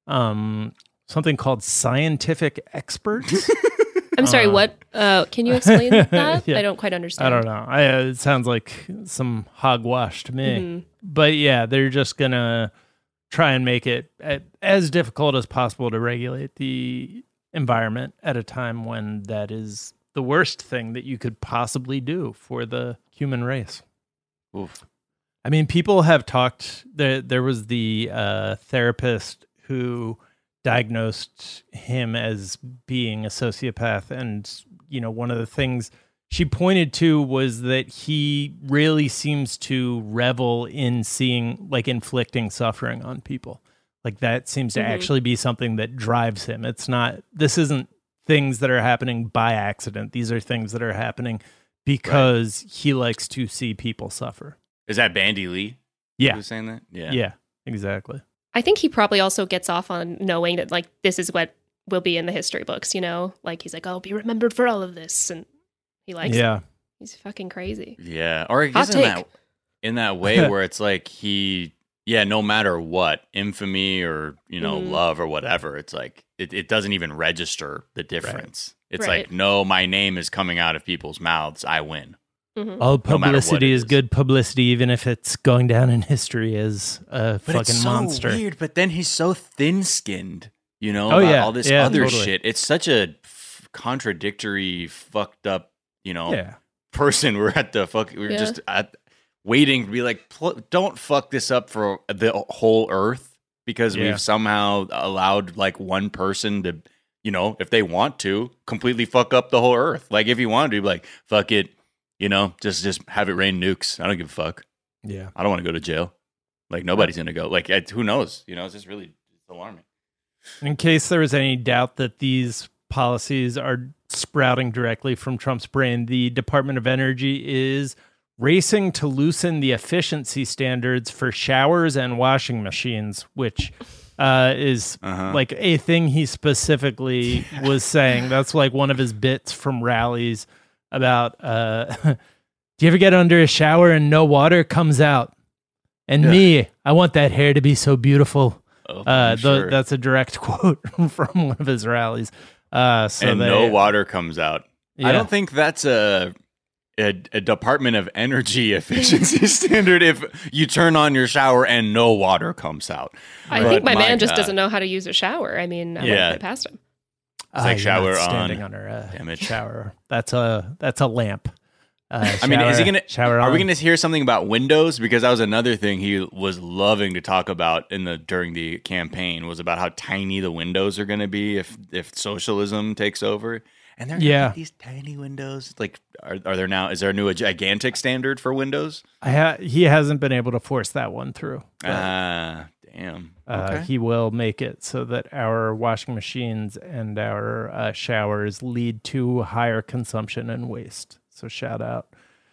S5: um, something called scientific experts.
S6: I'm sorry,
S5: Uh,
S6: what? Uh, can you explain that?
S5: Yeah.
S6: I don't quite understand.
S5: I don't know. I, uh, it sounds like some hogwash to me.
S6: Mhm.
S5: But yeah, they're just going to try and make it a- as difficult as possible to regulate the environment at a time when that is the worst thing that you could possibly do for the human race.
S2: Oof.
S5: I mean, people have talked. There, there was the uh, therapist who diagnosed him as being a sociopath, and you know, one of the things she pointed to was that he really seems to revel in seeing, like, inflicting suffering on people. Like, that seems to
S6: Mhm.
S5: actually be something that drives him. It's not. This isn't things that are happening by accident. These are things that are happening because he likes to see people suffer.
S2: Is that Bandy Lee?
S5: Yeah.
S2: Who's saying that? Yeah.
S5: Yeah, exactly.
S6: I think he probably also gets off on knowing that, like, this is what will be in the history books, you know? Like, he's like, I'll be remembered for all of this. And he likes
S5: Yeah.
S6: it. He's fucking crazy.
S2: Yeah. Or I
S6: Hot
S2: guess in
S6: take.
S2: that, in that way where it's like he, yeah, no matter what, infamy or, you know,
S6: Mhm.
S2: love or whatever, it's like, it, it doesn't even register the difference. It's
S6: Right.
S2: like, no, my name is coming out of people's mouths. I win.
S6: Mhm.
S5: All
S2: No matter what
S5: publicity
S2: it
S5: is
S2: is.
S5: good publicity, even if it's going down in history as a
S2: But
S5: fucking
S2: it's so
S5: monster.
S2: weird. But then he's so thin-skinned, you know,
S5: Oh,
S2: about
S5: yeah.
S2: all this
S5: Yeah,
S2: other
S5: totally.
S2: shit. It's such a f- contradictory, fucked up, you know,
S5: Yeah.
S2: person. We're at the fuck. We're
S6: Yeah.
S2: just at waiting to be like, "Pl- don't fuck this up for the whole Earth because
S5: Yeah.
S2: we've somehow allowed like one person to, you know, if they want to, completely fuck up the whole Earth. Like if you want to, be like, fuck it, you know, just just have it rain nukes. I don't give a fuck.
S5: Yeah.
S2: I don't want to go to jail. Like nobody's gonna go. Like I- who knows? You know, it's just really alarming.
S5: In case there was any doubt that these policies are sprouting directly from Trump's brain, the Department of Energy is racing to loosen the efficiency standards for showers and washing machines, which uh, is
S2: Uh-huh.
S5: like a thing he specifically was saying. That's like one of his bits from rallies about, uh, do you ever get under a shower and no water comes out? And
S2: Yeah.
S5: me, I want that hair to be so beautiful.
S2: Oh,
S5: Uh,
S2: I'm
S5: the,
S2: sure.
S5: That's a direct quote from one of his rallies. Uh, so
S2: and
S5: they,
S2: no water comes out.
S5: Yeah.
S2: I don't think that's a, a a Department of Energy efficiency standard if you turn on your shower and no water comes out.
S6: I
S2: But
S6: think my, man just
S2: God.
S6: doesn't know how to use a shower. I mean, I
S2: Yeah.
S6: went right past him.
S5: Ah,
S2: like
S5: you're
S2: shower
S5: not
S2: on.
S5: standing under a
S2: Damn it.
S5: shower. That's a that's a lamp. Uh,
S2: I mean, is he
S5: shower-
S2: gonna?
S5: shower
S2: Are we
S5: on.
S2: gonna hear something about windows? Because that was another thing he was loving to talk about in the during the campaign was about how tiny the windows are gonna be if if socialism takes over. And they're
S5: Yeah.
S2: like, these tiny windows. Like, are are there now? Is there a new a gigantic standard for windows?
S5: I ha- he hasn't been able to force that one through. but,
S2: Ah, damn.
S5: uh,
S2: Okay.
S5: He will make it so that our washing machines and our uh, showers lead to higher consumption and waste. So shout out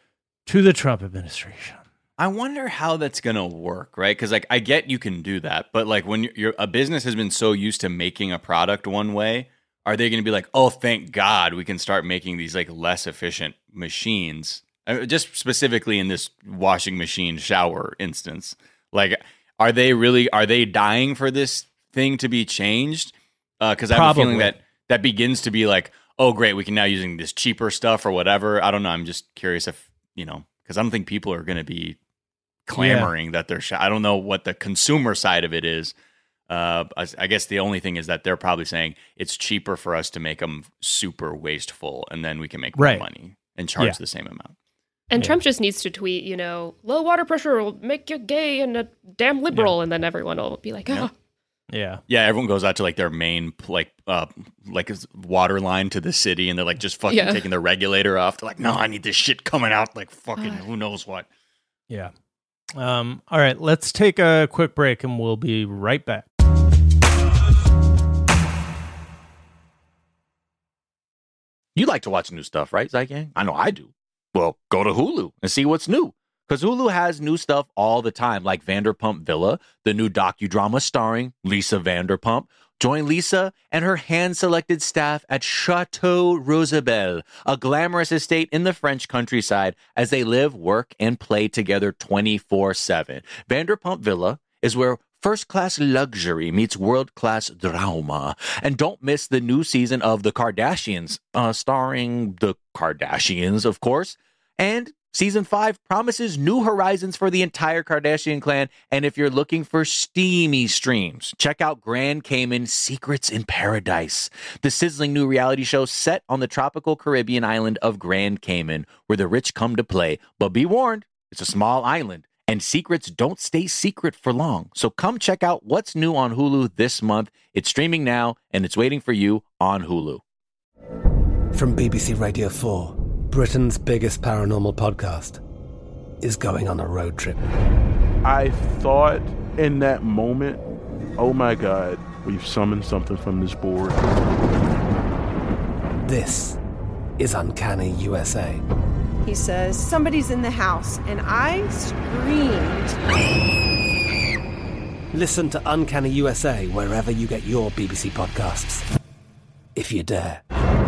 S5: to the Trump administration.
S2: I wonder how that's gonna work, right? Because like I get you can do that, but like when you're, you're a business has been so used to making a product one way, are they going to be like, oh, thank God we can start making these like less efficient machines? Uh, just specifically in this washing machine shower instance, like are they really are they dying for this thing to be changed? Because I have a feeling
S5: Probably.
S2: that that begins to be like, oh, great, we can now using this cheaper stuff or whatever. I don't know. I'm just curious if you know because I don't think people are going to be clamoring that they're. Sh- I don't know what the consumer side of it is. Uh, I, I guess the only thing is that they're probably saying it's cheaper for us to make them super wasteful, and then we can make more
S5: Right.
S2: money and charge
S5: Yeah.
S2: the same amount.
S6: And
S5: Yeah.
S6: Trump just needs to tweet, you know, low water pressure will make you gay and a damn liberal. And then everyone will be like, oh,
S5: Yeah.
S2: Yeah, everyone goes out to like their main like uh like water line to the city, and they're like just fucking
S6: Yeah.
S2: taking the regulator off. They're like, no, I need this shit coming out like fucking
S6: God.
S2: who knows what.
S5: Yeah. Um, all right, let's take a quick break and we'll be right back.
S2: You like to watch new stuff, right, Zygang? I know I do. Well, go to Hulu and see what's new. Because Hulu has new stuff all the time, like Vanderpump Villa, the new docudrama starring Lisa Vanderpump, Join Lisa and her hand-selected staff at Chateau Rosabelle, a glamorous estate in the French countryside, as they live, work, and play together twenty-four seven. Vanderpump Villa is where first-class luxury meets world-class drama. And don't miss the new season of The Kardashians, uh, starring the Kardashians, of course. And Season five promises new horizons for the entire Kardashian clan, and if you're looking for steamy streams, check out Grand Cayman Secrets in Paradise, the sizzling new reality show set on the tropical Caribbean island of Grand Cayman, where the rich come to play. But be warned, it's a small island, and secrets don't stay secret for long. So come check out what's new on Hulu this month. It's streaming now, and it's waiting for you on Hulu.
S7: From B B C Radio four, Britain's biggest paranormal podcast is going on a road trip.
S8: I thought in that moment, oh my God, we've summoned something from this board.
S7: This is Uncanny U S A.
S9: He says, somebody's in the house, and I screamed.
S7: Listen to Uncanny U S A wherever you get your B B C podcasts, if you dare.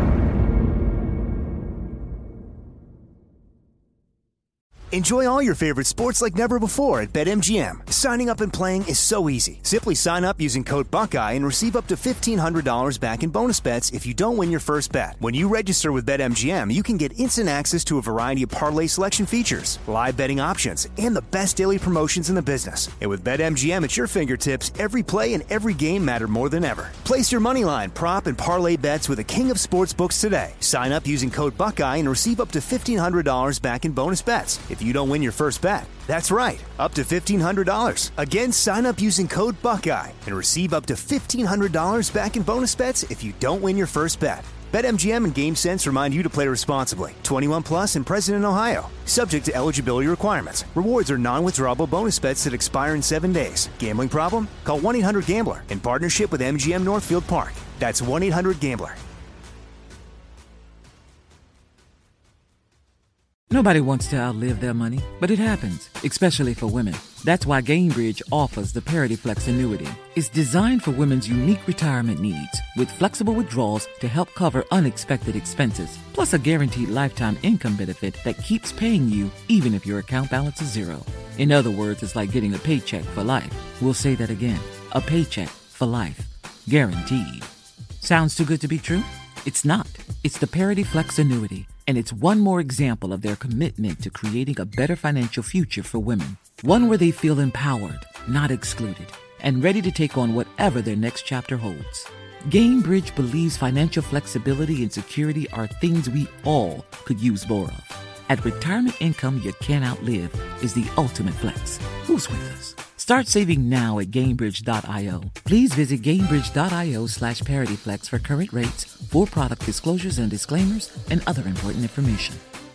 S4: Enjoy all your favorite sports like never before at BetMGM. Signing up and playing is so easy. Simply sign up using code Buckeye and receive up to fifteen hundred dollars back in bonus bets if you don't win your first bet. When you register with BetMGM, you can get instant access to a variety of parlay selection features, live betting options, and the best daily promotions in the business. And with BetMGM at your fingertips, every play and every game matter more than ever. Place your moneyline, prop, and parlay bets with the king of sportsbooks today. Sign up using code Buckeye and receive up to fifteen hundred dollars back in bonus bets if you don't win your first bet. That's right, up to fifteen hundred dollars. Again, sign up using code Buckeye and receive up to fifteen hundred dollars back in bonus bets if you don't win your first bet. BetMGM and GameSense remind you to play responsibly. twenty-one plus and present in Ohio. Subject to eligibility requirements. Rewards are non-withdrawable bonus bets that expire in seven days. Gambling problem? Call one eight hundred gambler in partnership with M G M Northfield Park. That's one eight hundred gambler.
S10: Nobody wants to outlive their money, but it happens, especially for women. That's why Gainbridge offers the Parity Flex annuity. It's designed for women's unique retirement needs, with flexible withdrawals to help cover unexpected expenses, plus a guaranteed lifetime income benefit that keeps paying you even if your account balance is zero. In other words, it's like getting a paycheck for life. We'll say that again. A paycheck for life. Guaranteed. Sounds too good to be true? It's not. It's the Parity Flex annuity. And it's one more example of their commitment to creating a better financial future for women. One where they feel empowered, not excluded, and ready to take on whatever their next chapter holds. Gainbridge believes financial flexibility and security are things we all could use more of. At retirement income you can't outlive is the ultimate flex. Who's with us? Start saving now at Gainbridge dot io. Please visit Gainbridge dot io slash ParityFlex for current rates, for product disclosures and disclaimers, and other important information.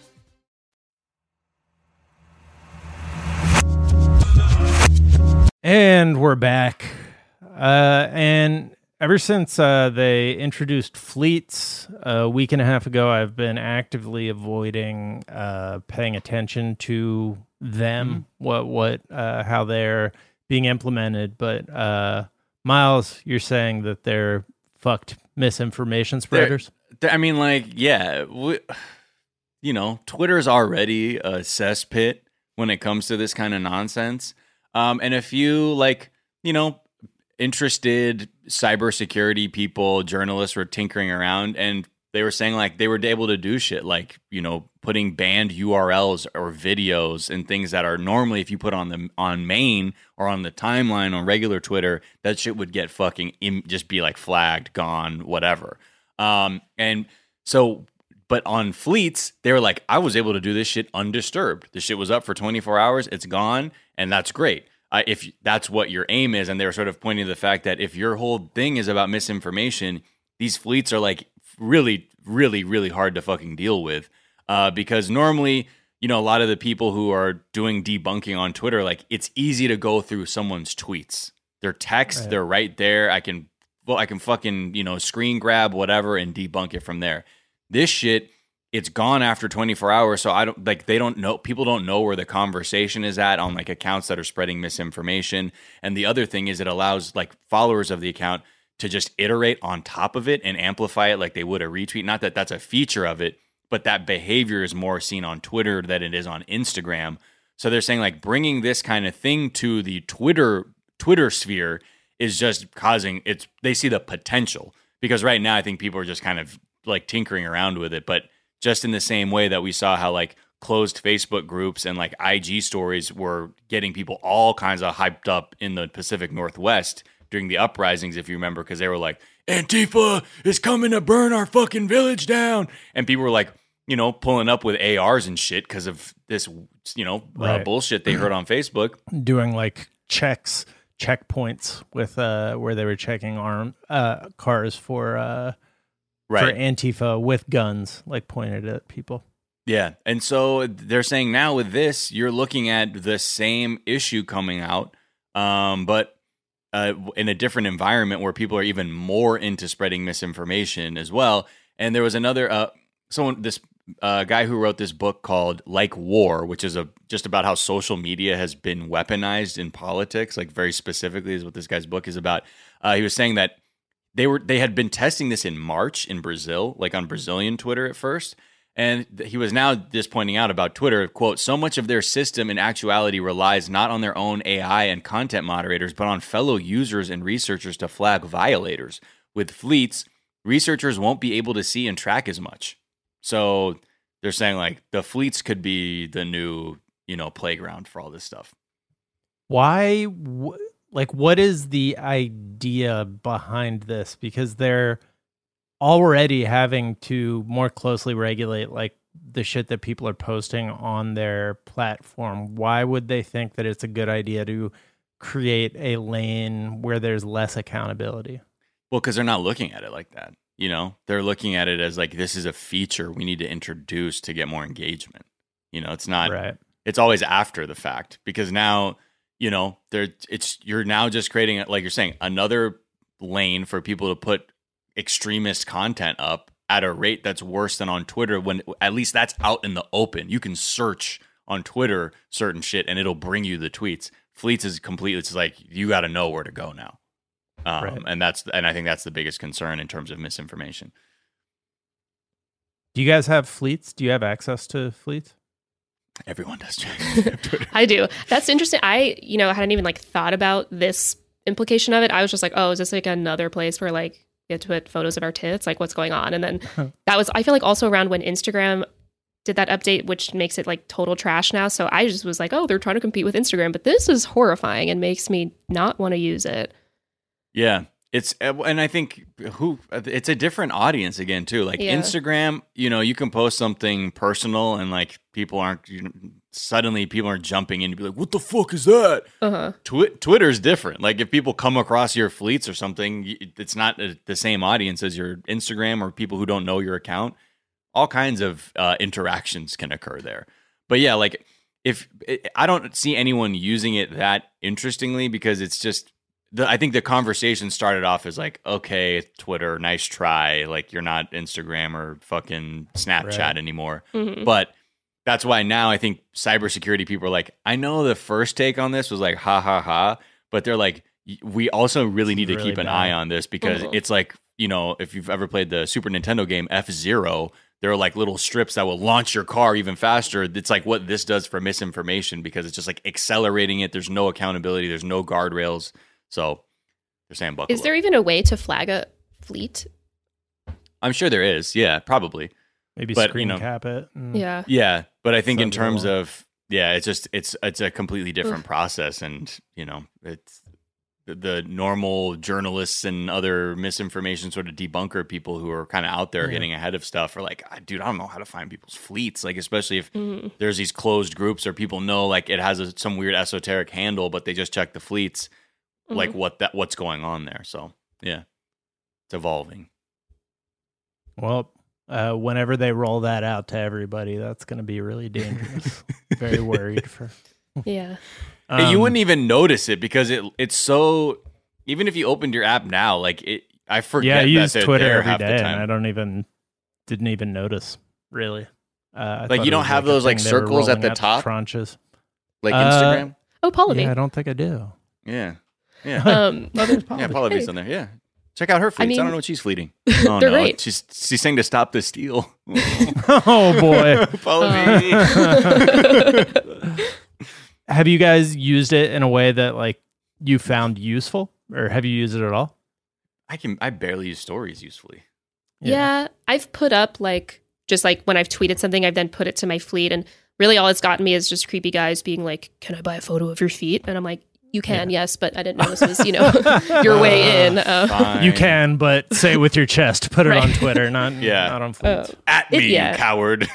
S5: And we're back. Uh, and ever since uh, they introduced fleets a week and a half ago, I've been actively avoiding uh, paying attention to them, mm-hmm. what, what, uh, how they're being implemented. But uh, Miles, you're saying that they're fucked misinformation spreaders?
S2: They're, they're, I mean, like, yeah, we, you know, Twitter's already a cesspit when it comes to this kind of nonsense. Um, and a few, like, you know, interested cybersecurity people, journalists were tinkering around, and they were saying, like, they were able to do shit like, you know, putting banned U R Ls or videos and things that are normally, if you put on the on main or on the timeline on regular Twitter, that shit would get fucking im- just be like flagged, gone, whatever. Um, and so, but on fleets, they were like, I was able to do this shit undisturbed. The shit was up for twenty-four hours. It's gone. And that's great. Uh, if that's what your aim is. And they were sort of pointing to the fact that if your whole thing is about misinformation, these fleets are like really, really, really hard to fucking deal with. Uh, because normally, you know, a lot of the people who are doing debunking on Twitter, like, it's easy to go through someone's tweets. Their text, right. They're right there. I can, well, I can fucking, you know, screen grab whatever and debunk it from there. This shit, it's gone after twenty-four hours. So I don't, like, they don't know, people don't know where the conversation is at on, like, accounts that are spreading misinformation. And the other thing is it allows, like, followers of the account to just iterate on top of it and amplify it like they would a retweet. Not that that's a feature of it, but that behavior is more seen on Twitter than it is on Instagram. So they're saying like bringing this kind of thing to the Twitter Twitter sphere is just causing it's. They see the potential because right now I think people are just kind of like tinkering around with it, but just in the same way that we saw how like closed Facebook groups and like I G stories were getting people all kinds of hyped up in the Pacific Northwest during the uprisings, if you remember, because they were like, Antifa is coming to burn our fucking village down. And people were like, you know, pulling up with A Rs and shit because of this, you know, right. uh, bullshit they heard on Facebook.
S5: Doing like checks, checkpoints with uh, where they were checking arm uh, cars for uh, right. for Antifa with guns, like pointed at people.
S2: Yeah. And so they're saying now with this, you're looking at the same issue coming out, um, but Uh, in a different environment where people are even more into spreading misinformation as well. And there was another, uh, someone, this uh, guy who wrote this book called Like War, which is a just about how social media has been weaponized in politics, like very specifically is what this guy's book is about. Uh, he was saying that they were they had been testing this in March in Brazil, like on Brazilian Twitter at first. And he was now just pointing out about Twitter, quote, so much of their system in actuality relies not on their own A I and content moderators, but on fellow users and researchers to flag violators. With fleets, researchers won't be able to see and track as much. So they're saying like the fleets could be the new, you know, playground for all this stuff.
S5: Why, wh- like, what is the idea behind this? Because they're already having to more closely regulate like the shit that people are posting on their platform. Why would they think that it's a good idea to create a lane where there's less accountability?
S2: Well, because they're not looking at it like that. You know, they're looking at it as like, this is a feature we need to introduce to get more engagement. You know, it's not,
S5: right.
S2: It's always after the fact because now, you know, there it's, you're now just creating, like you're saying, another lane for people to put extremist content up at a rate that's worse than on Twitter, when at least that's out in the open. You can search on Twitter certain shit and it'll bring you the tweets. Fleets is completely, it's like you got to know where to go now. Um, right. And that's, and I think that's the biggest concern in terms of misinformation.
S5: Do you guys have fleets? Do you have access to fleets?
S2: Everyone does.
S6: I do. That's interesting. I, you know, hadn't even like thought about this implication of it. I was just like, oh, is this like another place where like we have to put photos of our tits? Like what's going on? And then that was, I feel like also around when Instagram did that update, which makes it like total trash now. So I just was like, oh, they're trying to compete with Instagram, but this is horrifying and makes me not want to use it.
S2: Yeah. It's, and I think who, it's a different audience again too. Like yeah. Instagram, you know, you can post something personal and like people aren't, you know, suddenly people aren't jumping in to be like, what the fuck is that?
S6: Uh-huh.
S2: Twi- Twitter's different. Like if people come across your fleets or something, it's not a, the same audience as your Instagram or people who don't know your account. All kinds of uh, interactions can occur there. But yeah, like if it, I don't see anyone using it that interestingly because it's just, The, I think the conversation started off as like, okay, Twitter, nice try. Like you're not Instagram or fucking Snapchat right. anymore. Mm-hmm. But that's why now I think cybersecurity people are like, I know the first take on this was like, ha ha ha. But they're like, we also really need to really keep an bad. eye on this because mm-hmm. it's like, you know, if you've ever played the Super Nintendo game F-Zero, there are like little strips that will launch your car even faster. It's like what this does for misinformation because it's just like accelerating it. There's no accountability. There's no guardrails. So they're saying buckle
S6: Is there
S2: up.
S6: even a way to flag a fleet?
S2: I'm sure there is. Yeah, probably.
S5: Maybe
S2: but,
S5: screen
S2: you know,
S5: cap it. And
S6: yeah.
S2: Yeah. But I think in terms of, yeah, it's just, it's, it's a completely different Oof. process. And, you know, it's the, the normal journalists and other misinformation sort of debunker people who are kind of out there yeah. getting ahead of stuff are like, dude, I don't know how to find people's fleets. Like, especially if mm-hmm. there's these closed groups or people know like it has a, some weird esoteric handle, but they just check the fleets. Mm-hmm. Like what that what's going on there. So yeah, it's evolving.
S5: Well, uh, whenever they roll that out to everybody, that's going to be really dangerous. Very worried for.
S6: Yeah.
S2: Um, you wouldn't even notice it because it it's so. Even if you opened your app now, like it, I forget.
S5: Yeah, I
S2: that
S5: use
S2: they're
S5: Twitter
S2: there
S5: every
S2: half
S5: day,
S2: the time.
S5: and I don't even didn't even notice really. Uh,
S2: like you don't have like those like circles at the top
S5: tranches,
S2: like
S5: uh,
S6: Oh, Polity.
S5: Yeah, I don't think I do.
S2: Yeah. Yeah,
S6: um,
S2: oh, yeah, Polyv's on there. Yeah, Check out her fleets. I,
S6: mean,
S2: I don't know what she's fleeting. Oh,
S6: they're
S2: no.
S6: great.
S2: She's, she's saying to stop the steal.
S5: Oh, boy.
S2: Follow me.
S5: Have you guys used it in a way that like you found useful, or have you used it at all?
S2: I can. I barely use stories usefully.
S6: Yeah. yeah, I've put up like just like when I've tweeted something, I've then put it to my fleet, and really all it's gotten me is just creepy guys being like, "Can I buy a photo of your feet?" And I'm like, "You can, yeah. yes, but I didn't know this was, you know, your way in." Uh,
S5: you can, but say it with your chest. Put it right. on Twitter, not
S2: yeah.
S5: not on Fleets.
S6: Uh,
S2: At me,
S6: it, yeah.
S2: you coward.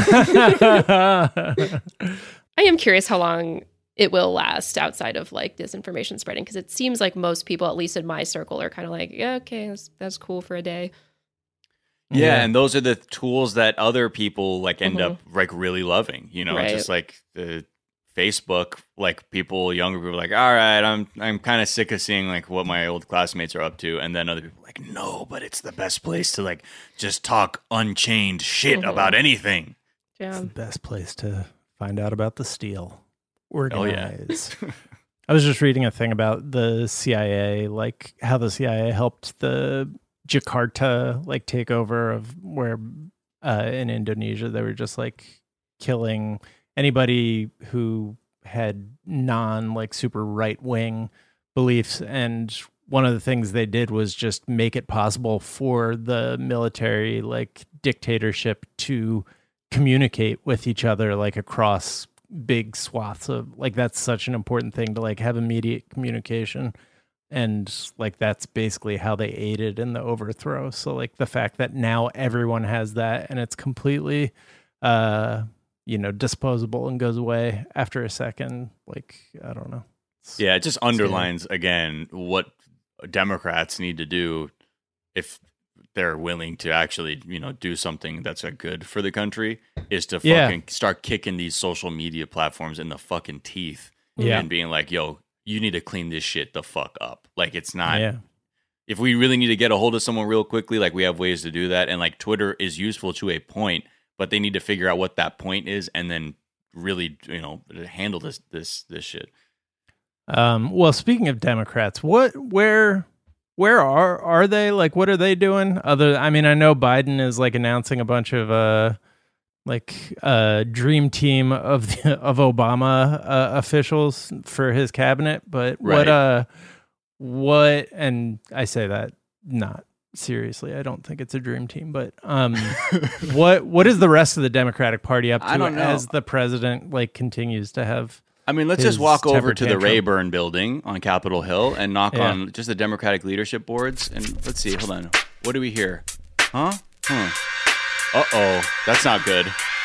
S6: I am curious how long it will last outside of like disinformation spreading, because it seems like most people, at least in my circle, are kind of like, yeah, okay, that's, that's cool for a day.
S2: Yeah,
S5: yeah,
S2: and those are the tools that other people like end
S6: mm-hmm.
S2: up like really loving. You know,
S6: right.
S2: just like the Facebook, like people, younger people, are like, all right, I'm I'm kind of sick of seeing like what my old classmates are up to, and then other people are like, no, but it's the best place to like just talk unchained shit
S6: mm-hmm.
S2: about anything.
S6: Yeah,
S5: it's the best place to find out about the steal.
S2: Organize.
S5: Oh, yeah. I was just reading a thing about the C I A, like how the C I A helped the Jakarta like takeover of where uh, in Indonesia they were just like killing anybody who had non like super right wing beliefs, and one of the things they did was just make it possible for the military like dictatorship to communicate with each other like across big swaths of like that's such an important thing to like have immediate communication. And like that's basically how they aided in the overthrow. So like the fact that now everyone has that and it's completely uh you know disposable and goes away after a second, like I don't know. It's,
S2: yeah, it just underlines yeah. again what Democrats need to do if they're willing to actually, you know, do something that's a good for the country, is to fucking yeah. start kicking these social media platforms in the fucking teeth
S5: yeah.
S2: and being like, yo, you need to clean this shit the fuck up. Like, it's not,
S5: yeah.
S2: if we really need to get a hold of someone real quickly, like we have ways to do that. And like Twitter is useful to a point, but they need to figure out what that point is and then really, you know, handle this, this, this shit.
S5: Um, well, speaking of Democrats, what, where, where are, are they? Like, what are they doing? Other, I mean, I know Biden is like announcing a bunch of, uh, like a uh, dream team of the, of Obama uh, officials for his cabinet, but
S2: right.
S5: what uh what and I say that not seriously, I don't think it's a dream team, but um what what is the rest of the Democratic Party up to
S2: I don't know.
S5: as the president like continues to have
S2: I mean, let's just walk over to the Rayburn building on Capitol Hill and knock yeah. on just the Democratic leadership boards, and let's see, hold on, what do we hear? Huh? Huh. Uh-oh, that's not good.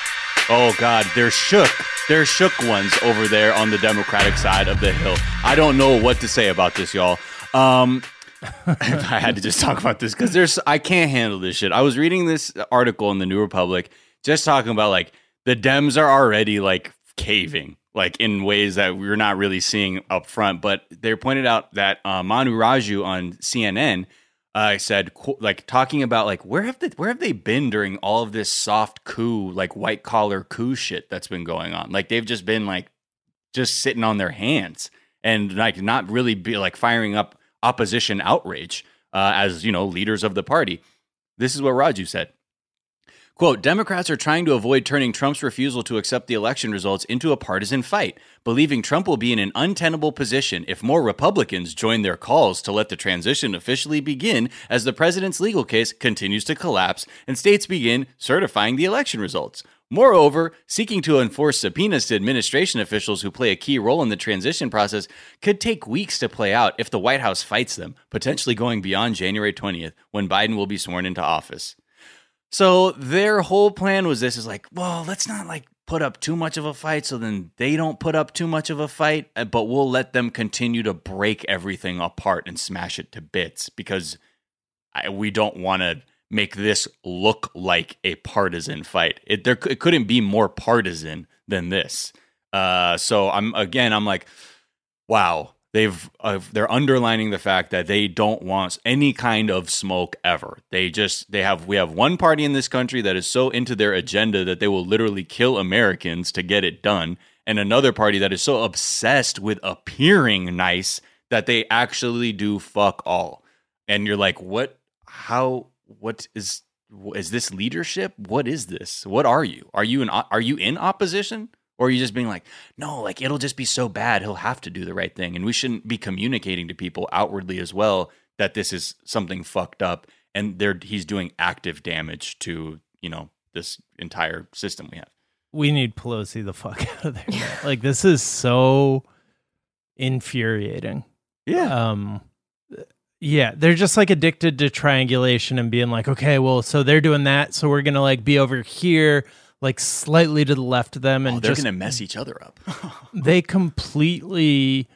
S2: Oh, God, they're shook. They're shook ones over there on the Democratic side of the hill. I don't know what to say about this, y'all. Um, I had to just talk about this because there's I can't handle this shit. I was reading this article in the New Republic just talking about, like, the Dems are already, like, caving, like, in ways that we're not really seeing up front. But they pointed out that uh, Manu Raju on C N N I uh, said, like, talking about, like, where have the where have they been during all of this soft coup, like, white collar coup shit that's been going on? Like, they've just been, like, just sitting on their hands and, like, not really be, like, firing up opposition outrage uh, as, you know, leaders of the party. This is what Raju said. Quote, Democrats are trying to avoid turning Trump's refusal to accept the election results into a partisan fight, believing Trump will be in an untenable position if more Republicans join their calls to let the transition officially begin as the president's legal case continues to collapse and states begin certifying the election results. Moreover, seeking to enforce subpoenas to administration officials who play a key role in the transition process could take weeks to play out if the White House fights them, potentially going beyond January twentieth, when Biden will be sworn into office. So their whole plan was this is like, well, let's not like put up too much of a fight so then they don't put up too much of a fight, but we'll let them continue to break everything apart and smash it to bits because I, we don't want to make this look like a partisan fight. It there it couldn't be more partisan than this. Uh, so I'm again, I'm like, wow. They've uh, they're underlining the fact that they don't want any kind of smoke ever. They just they have we have one party in this country that is so into their agenda that they will literally kill Americans to get it done, and another party that is so obsessed with appearing nice that they actually do fuck all. And you're like, what, how, what is, is this leadership? What is this? What are you? Are you in, are you in opposition? Or are you just being like, no, like it'll just be so bad. He'll have to do the right thing. And we shouldn't be communicating to people outwardly as well that this is something fucked up. And they're, he's doing active damage to, you know, this entire system we have.
S5: We need Pelosi the fuck out of there. Like, this is so infuriating.
S2: Yeah.
S5: Um, yeah, they're just like addicted to triangulation and being like, okay, well, so they're doing that. So we're going to like be over here, like slightly to the left of them. And
S2: oh, they're
S5: just,
S2: going to mess each other up.
S5: They completely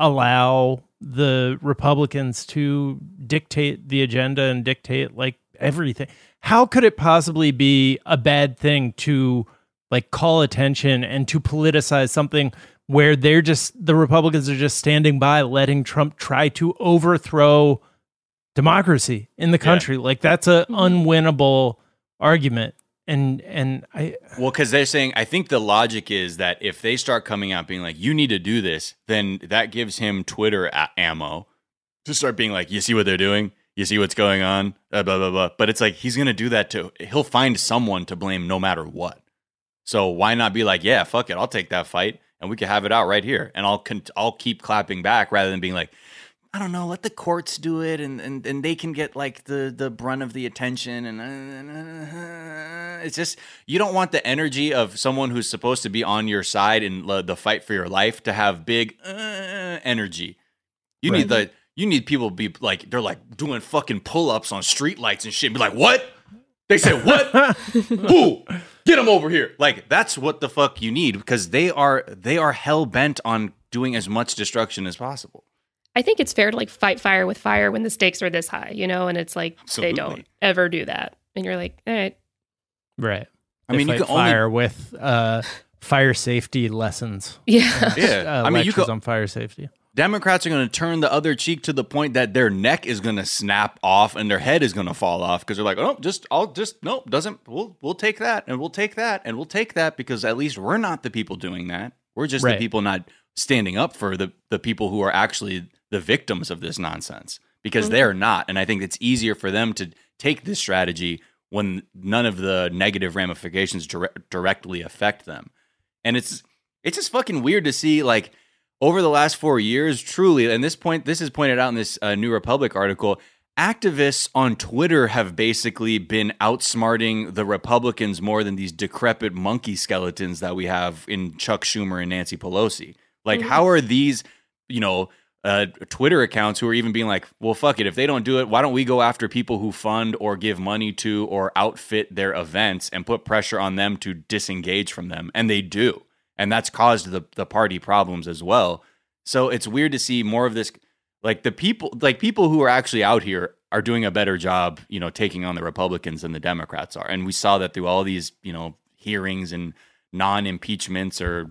S5: allow the Republicans to dictate the agenda and dictate like everything. How could it possibly be a bad thing to like call attention and to politicize something where they're just, the Republicans are just standing by letting Trump try to overthrow democracy in the country? Yeah. Like, that's an unwinnable argument. And, and I,
S2: well, cause they're saying, I think the logic is that if they start coming out being like, you need to do this, then that gives him Twitter a- ammo to start being like, you see what they're doing? You see what's going on? Blah, blah, blah, blah. But it's like, he's going to do that too. He'll find someone to blame no matter what. So why not be like, yeah, fuck it. I'll take that fight and we can have it out right here. And I'll, con- I'll keep clapping back rather than being like, I don't know, let the courts do it, and, and, and they can get like the, the brunt of the attention. And uh, uh, it's just, you don't want the energy of someone who's supposed to be on your side in the, the fight for your life to have big uh, energy. You right. need the you need people to be like, they're like doing fucking pull ups on streetlights and shit. And be like, what? They say what? Who? Get them over here. Like, that's what the fuck you need, because they are they are hell bent on doing as much destruction as possible.
S6: I think it's fair to like fight fire with fire when the stakes are this high, you know, and it's like Absolutely. They don't ever do that. And you're like, all right.
S5: Right.
S2: I mean,
S5: fight
S2: you can
S5: fire
S2: only...
S5: with uh, fire safety lessons.
S6: Yeah.
S2: Yeah.
S5: Uh,
S2: I mean, you
S5: could...
S2: can...
S5: on fire safety.
S2: Democrats are going to turn the other cheek to the point that their neck is going to snap off and their head is going to fall off, because they're like, oh, just, I'll just, no, doesn't, we'll, we'll take that and we'll take that and we'll take that, because at least we're not the people doing that. We're just right. the people not standing up for the, the people who are actually the victims of this nonsense, because mm-hmm. they're not. And I think it's easier for them to take this strategy when none of the negative ramifications dire- directly affect them. And it's, it's just fucking weird to see, like, over the last four years, truly, and this point, this is pointed out in this uh, New Republic article, activists on Twitter have basically been outsmarting the Republicans more than these decrepit monkey skeletons that we have in Chuck Schumer and Nancy Pelosi. Like, mm-hmm. how are these, you know, uh, Twitter accounts who are even being like, well, fuck it, if they don't do it, why don't we go after people who fund or give money to or outfit their events and put pressure on them to disengage from them? And they do. And that's caused the, the party problems as well. So it's weird to see more of this, like the people, like people who are actually out here are doing a better job, you know, taking on the Republicans than the Democrats are. And we saw that through all these, you know, hearings and non-impeachments or,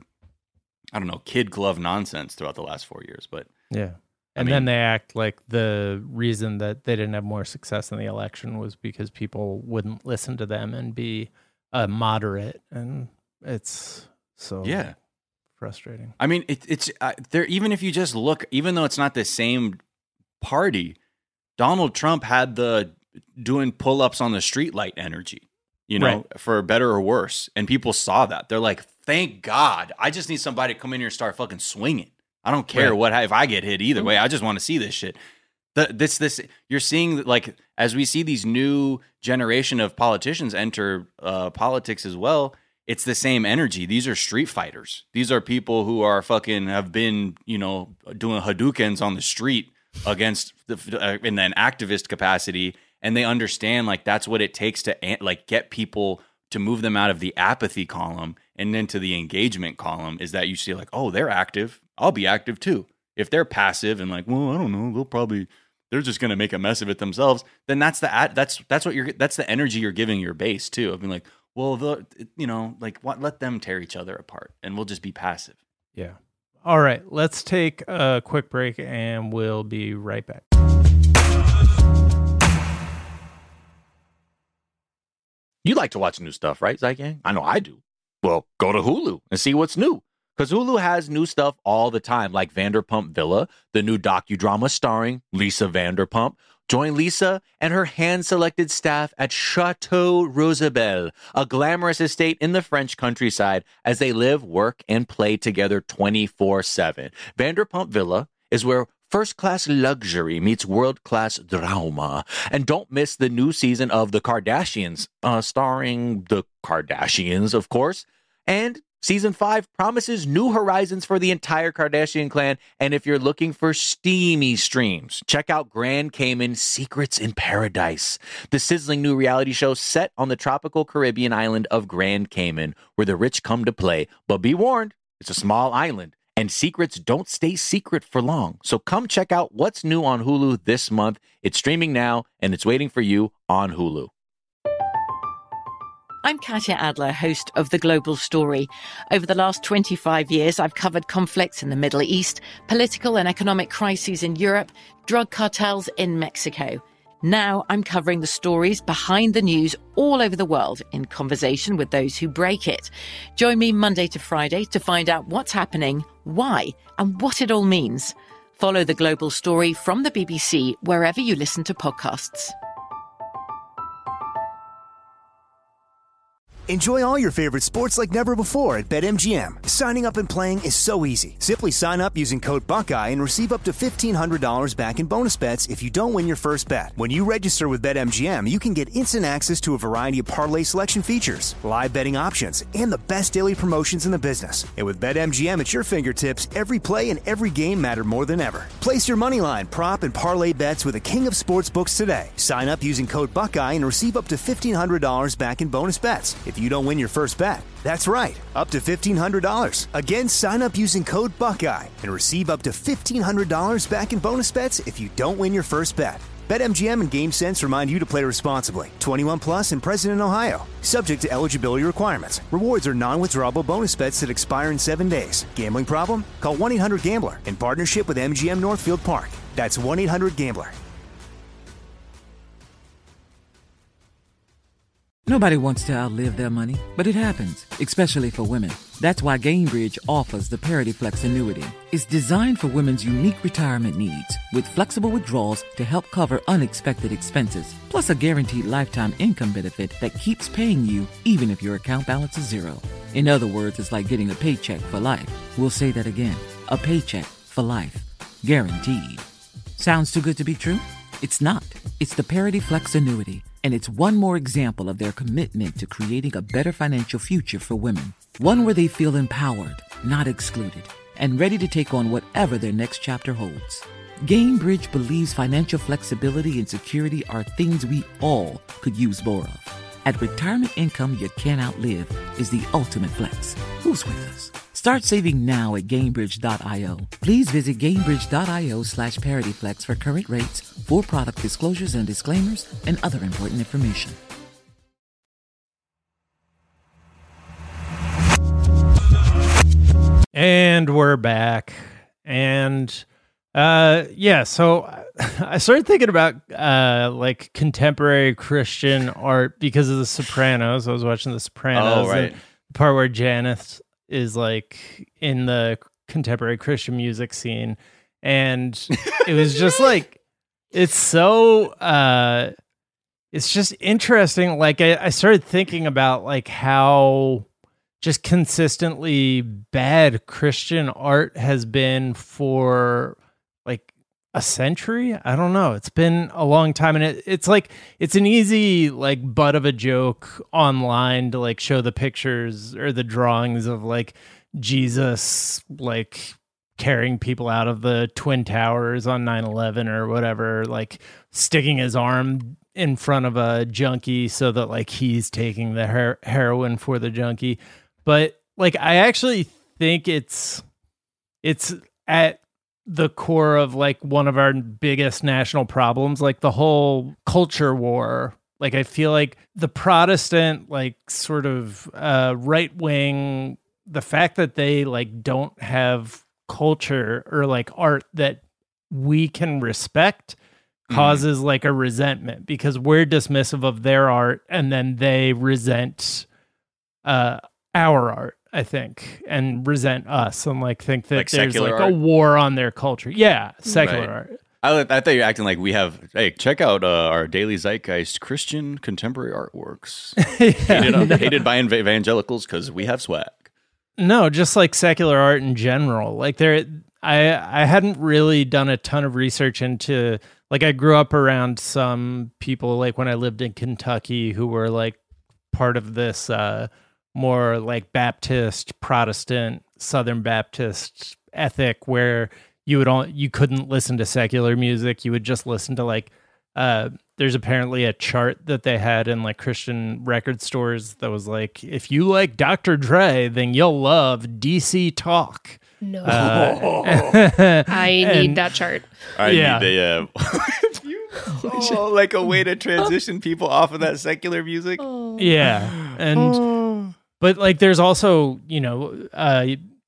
S2: I don't know, kid glove nonsense throughout the last four years. But
S5: yeah. And
S2: I mean,
S5: then they act like the reason that they didn't have more success in the election was because people wouldn't listen to them and be uh, moderate. And it's... So
S2: yeah,
S5: frustrating.
S2: I mean, it, it's uh, there. Even if you just look, even though it's not the same party, Donald Trump had the doing pull-ups on the streetlight energy, you know, right. for better or worse. And people saw that. They're like, thank God. I just need somebody to come in here and start fucking swinging. I don't care right. what if I get hit either way. I just want to see this shit. The, this this you're seeing, like, as we see these new generation of politicians enter uh, politics as well. It's the same energy. These are street fighters. These are people who are fucking have been, you know, doing Hadoukens on the street against the, uh, in an activist capacity, and they understand like that's what it takes to like get people to move them out of the apathy column and into the engagement column. Is that you see like, oh, they're active. I'll be active too. If they're passive and like, well, I don't know, they'll probably they're just gonna make a mess of it themselves. Then that's the that's that's what you're that's the energy you're giving your base too. I mean, like. Well, the, you know, like what, let them tear each other apart and we'll just be passive.
S5: Yeah. All right. Let's take a quick break and we'll be right back.
S2: You like to watch new stuff, right, Zygang? I know I do. Well, go to Hulu and see what's new. Because Hulu has new stuff all the time, like Vanderpump Villa, the new docudrama starring Lisa Vanderpump, Join Lisa and her hand-selected staff at Chateau Rosabelle, a glamorous estate in the French countryside, as they live, work, and play together twenty-four seven. Vanderpump Villa is where first-class luxury meets world-class drama. And don't miss the new season of The Kardashians, uh, starring the Kardashians, of course. And Season five promises new horizons for the entire Kardashian clan, and if you're looking for steamy streams, check out Grand Cayman Secrets in Paradise, the sizzling new reality show set on the tropical Caribbean island of Grand Cayman, where the rich come to play. But be warned, it's a small island, and secrets don't stay secret for long. So come check out what's new on Hulu this month. It's streaming now, and it's waiting for you on Hulu.
S3: I'm Katya Adler, host of The Global Story. Over the last twenty-five years, I've covered conflicts in the Middle East, political and economic crises in Europe, drug cartels in Mexico. Now I'm covering the stories behind the news all over the world in conversation with those who break it. Join me Monday to Friday to find out what's happening, why, and what it all means. Follow The Global Story from the B B C wherever you listen to podcasts.
S4: Enjoy all your favorite sports like never before at BetMGM. Signing up and playing is so easy. Simply sign up using code Buckeye and receive up to fifteen hundred dollars back in bonus bets if you don't win your first bet. When you register with BetMGM, you can get instant access to a variety of parlay selection features, live betting options, and the best daily promotions in the business. And with BetMGM at your fingertips, every play and every game matter more than ever. Place your moneyline, prop, and parlay bets with the king of sportsbooks today. Sign up using code Buckeye and receive up to fifteen hundred dollars back in bonus bets if you don't win your first bet. That's right, up to fifteen hundred dollars. Again, sign up using code Buckeye and receive up to fifteen hundred dollars back in bonus bets if you don't win your first bet. BetMGM and GameSense remind you to play responsibly. twenty-one plus and present in Ohio. Subject to eligibility requirements. Rewards are non-withdrawable bonus bets that expire in seven days. Gambling problem? Call one eight hundred gambler in partnership with M G M Northfield Park. That's one eight hundred gambler.
S10: Nobody wants to outlive their money, but it happens, especially for women. That's why Gainbridge offers the Parity Flex annuity. It's designed for women's unique retirement needs, with flexible withdrawals to help cover unexpected expenses, plus a guaranteed lifetime income benefit that keeps paying you even if your account balance is zero. In other words, it's like getting a paycheck for life. We'll say that again. A paycheck for life. Guaranteed. Sounds too good to be true? It's not. It's the Parity Flex annuity. And it's one more example of their commitment to creating a better financial future for women. One where they feel empowered, not excluded, and ready to take on whatever their next chapter holds. Gainbridge believes financial flexibility and security are things we all could use more of. At retirement income you can't outlive is the ultimate flex. Who's with us? Start saving now at Gainbridge dot io. Please visit Gainbridge dot io slash ParityFlex for current rates, for product disclosures and disclaimers, and other important information.
S5: And we're back. And uh, yeah, so I started thinking about uh, like contemporary Christian art because of The Sopranos. I was watching The Sopranos.
S2: Oh, right.
S5: The part where Janice is like in the contemporary Christian music scene, and it was just like, it's so uh it's just interesting. Like I, I started thinking about like how just consistently bad Christian art has been for like a century. I don't know. It's been a long time, and it, it's like it's an easy like butt of a joke online to like show the pictures or the drawings of like Jesus like carrying people out of the Twin Towers on nine eleven or whatever, like sticking his arm in front of a junkie so that like he's taking the her- heroin for the junkie. But like I actually think it's it's at the core of like one of our biggest national problems, like the whole culture war. Like I feel like the Protestant like sort of uh right wing, the fact that they like don't have culture or like art that we can respect causes mm. like a resentment because we're dismissive of their art and then they resent uh our art, I think, and resent us and like think that like there's like art? a war on their culture. Yeah, secular right. art.
S2: I, I thought you were acting like we have, hey, check out uh, our Daily Zeitgeist Christian contemporary artworks. yeah, hated, uh, hated by evangelicals because we have swag.
S5: No, just like secular art in general. Like there, I I hadn't really done a ton of research into, like I grew up around some people, like when I lived in Kentucky, who were like part of this uh, more like Baptist, Protestant, Southern Baptist ethic where you would all, you couldn't listen to secular music. You would just listen to like, uh, there's apparently a chart that they had in like Christian record stores that was like, if you like Doctor Dre, then you'll love D C Talk.
S6: No.
S5: Uh,
S6: I
S5: and,
S6: need that chart.
S2: I
S5: yeah.
S2: need the, uh, oh, like a way to transition people off of that secular music.
S5: Yeah. And, but like, there's also, you know, uh,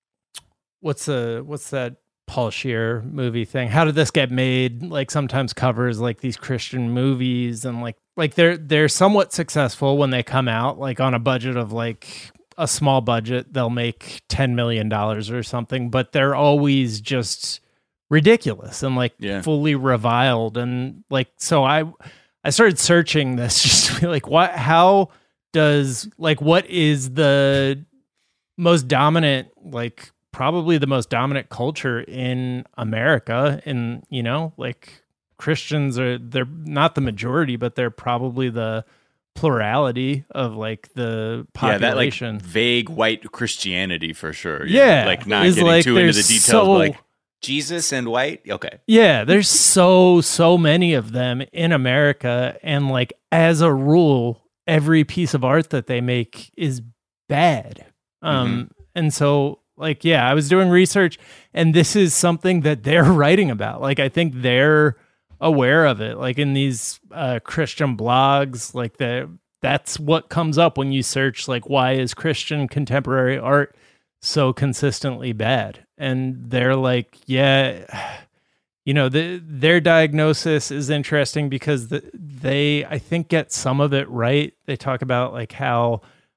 S5: what's the, what's that Paul Scheer movie thing? How did this get made? Like sometimes covers like these Christian movies and like, like they're, they're somewhat successful when they come out, like on a budget of like a small budget, they'll make ten million dollars or something, but they're always just ridiculous and like
S2: yeah.
S5: fully reviled. And like, so I, I started searching this just to be like, what, how does like, what is the most dominant, like probably the most dominant culture in America? And, you know, like Christians are, they're not the majority, but they're probably the plurality of like the population.
S2: Yeah, that like vague white Christianity for sure.
S5: Yeah.
S2: Like not
S5: it's
S2: getting
S5: like
S2: too into the details,
S5: so,
S2: but like Jesus and white. Okay.
S5: Yeah. There's so, so many of them in America. And like, as a rule, every piece of art that they make is bad. Um,
S2: Mm-hmm.
S5: and so like, yeah, I was doing research and this is something that they're writing about. Like, I think they're aware of it. Like in these uh, Christian blogs, like that, that's what comes up when you search, like, why is Christian contemporary art so consistently bad? And they're like, yeah, you know, the, their diagnosis is interesting because the, they, I think, get some of it right. They talk about like how,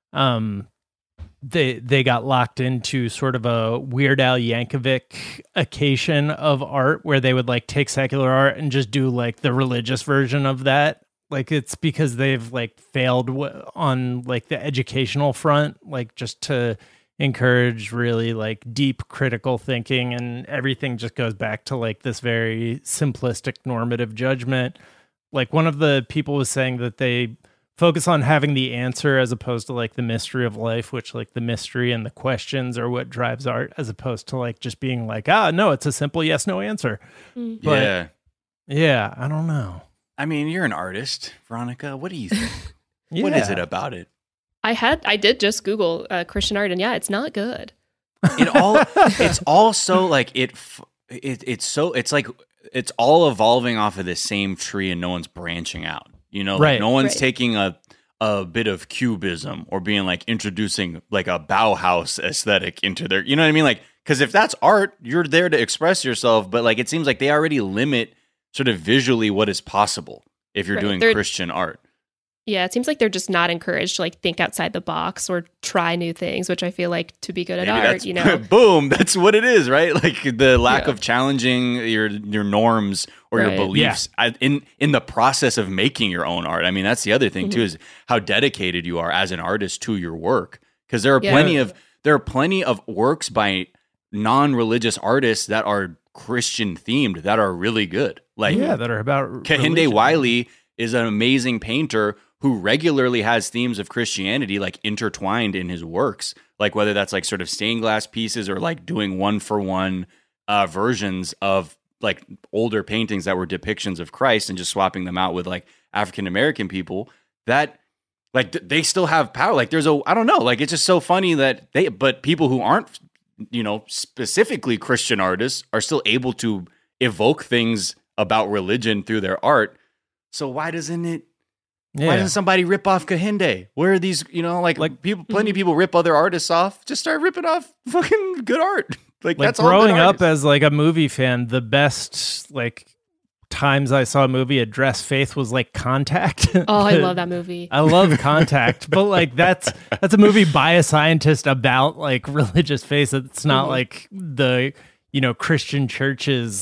S5: um, They they got locked into sort of a Weird Al Yankovic occasion of art where they would like take secular art and just do like the religious version of that. Like it's because they've like failed w- on like the educational front, like just to encourage really like deep critical thinking, and everything just goes back to like this very simplistic normative judgment. Like one of the people was saying that they focus on having the answer as opposed to like the mystery of life, which like the mystery and the questions are what drives art, as opposed to like just being like, ah, no, it's a simple yes, no answer.
S6: Mm.
S5: But,
S2: yeah.
S5: Yeah. I don't know.
S2: I mean, you're an artist, Veronica. What do you think?
S5: Yeah.
S2: What is it about it?
S6: I had, I did just Google uh, Christian art and yeah, it's not good.
S2: It all, it's all so like it, it, it's so, it's like, it's all evolving off of the same tree and no one's branching out. You know,
S5: right.
S2: like no one's
S6: right.
S2: taking a a bit of cubism or being like introducing like a Bauhaus aesthetic into their, you know what I mean? Like, because if that's art, you're there to express yourself. But like, it seems like they already limit sort of visually what is possible if you're
S6: Right.
S2: doing
S6: They're-
S2: Christian art.
S6: Yeah, it seems like they're just not encouraged to like think outside the box or try new things, which I feel like to be good at
S2: Maybe
S6: art,
S2: that's,
S6: you know.
S2: boom, that's what it is, right? Like the lack
S6: Yeah.
S2: of challenging your your norms or
S6: Right.
S2: your beliefs I- in in the process of making your own art. I mean, that's the other thing too, is how dedicated you are as an artist to your work. Because there are
S6: Yeah.
S2: plenty of there are plenty of works by non-religious artists that are Christian themed that are really good. Like
S5: Yeah. That are about
S2: Kehinde
S5: religion.
S2: Wiley is an amazing painter who regularly has themes of Christianity like intertwined in his works, like whether that's like sort of stained glass pieces or like doing one for one uh, versions of like older paintings that were depictions of Christ and just swapping them out with like African American people. That like th- they still have power. Like there's a I don't know. Like it's just so funny that they but people who aren't you know specifically Christian artists are still able to evoke things about religion through their art. So why doesn't it?
S5: Yeah.
S2: Why doesn't somebody rip off Kehinde? Where are these, you know, like, like people, plenty of people rip other artists off. Just start ripping off fucking good art. Like,
S5: Like
S2: that's all
S5: growing
S2: good
S5: up
S2: artists.
S5: as like a movie fan, the best like times I saw a movie address faith was like Contact.
S6: Oh, I love that movie.
S5: I love Contact, but like that's that's a movie by a scientist about like religious faith. It's not
S6: Mhm.
S5: like the you know Christian churches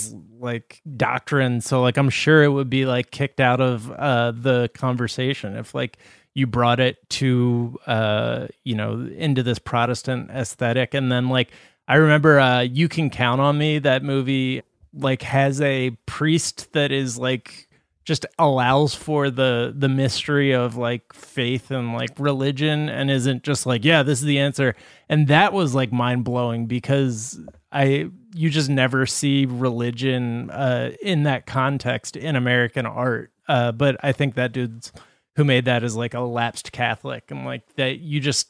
S5: like doctrine. So like I'm sure it would be like kicked out of uh, the conversation if like you brought it to uh, you know into this Protestant aesthetic. And then like I remember uh, You Can Count on Me, that movie like has a priest that is like just allows for the the mystery of like faith and like religion and isn't just like, yeah, this is the answer. And that was like mind blowing because I you just never see religion uh, in that context in American art. Uh, but I think that dude's who made that is like a lapsed Catholic. And like that you just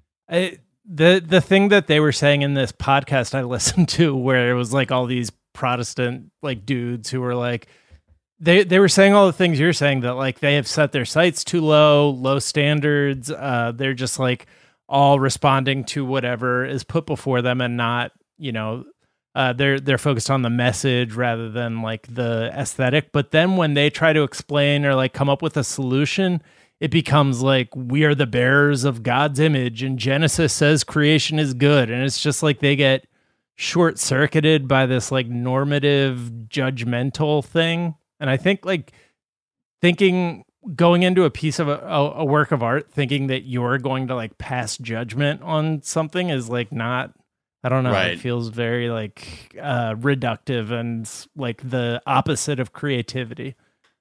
S5: I, the the thing that they were saying in this podcast I listened to where it was like all these Protestant like dudes who were like, They they were saying all the things you're saying, that like they have set their sights too low, low standards. Uh, they're just like all responding to whatever is put before them, and not, you know, uh, they're they're focused on the message rather than like the aesthetic. But then when they try to explain or like come up with a solution, it becomes like we are the bearers of God's image, and Genesis says creation is good, and it's just like they get short circuited by this like normative, judgmental thing. And I think like thinking going into a piece of a, a work of art, thinking that you're going to like pass judgment on something is like not, I don't know.
S2: Right.
S5: It feels very like uh, reductive and like the opposite of creativity.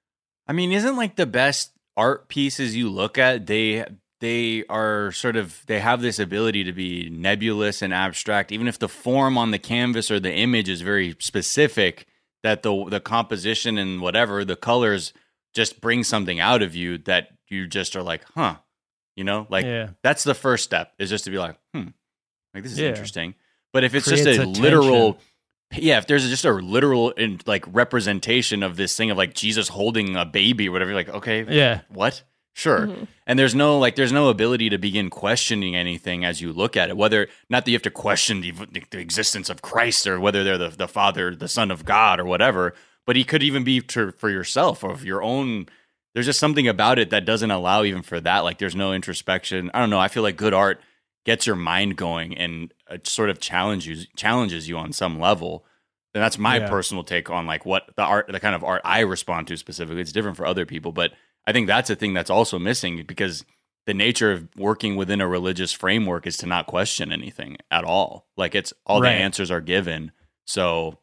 S2: I mean, isn't like the best art pieces you look at, they they are sort of, they have this ability to be nebulous and abstract, even if the form on the canvas or the image is very specific, that the the composition and whatever, the colors just bring something out of you that you just are like, huh, you know, like yeah. That's the first step, is just to be like, hmm, like this is yeah. interesting. But if it's
S5: Creates
S2: just a
S5: attention.
S2: literal, yeah, if there's just a literal in, like representation of this thing of like Jesus holding a baby or whatever, you're like, okay,
S5: yeah,
S2: what? Sure. Mm-hmm. And there's no like there's no ability to begin questioning anything as you look at it, whether not that you have to question the, the existence of Christ or whether they're the, the Father, the Son of God or whatever, but he could even be to, for yourself or of your own. There's just something about it that doesn't allow even for that. Like there's no introspection. I don't know. I feel like good art gets your mind going and it sort of challenges challenges you on some level. And that's my yeah. personal take on like what the art, the kind of art I respond to specifically. It's different for other people, but I think that's a thing that's also missing, because the nature of working within a religious framework is to not question anything at all. Like it's all right. The answers are given. So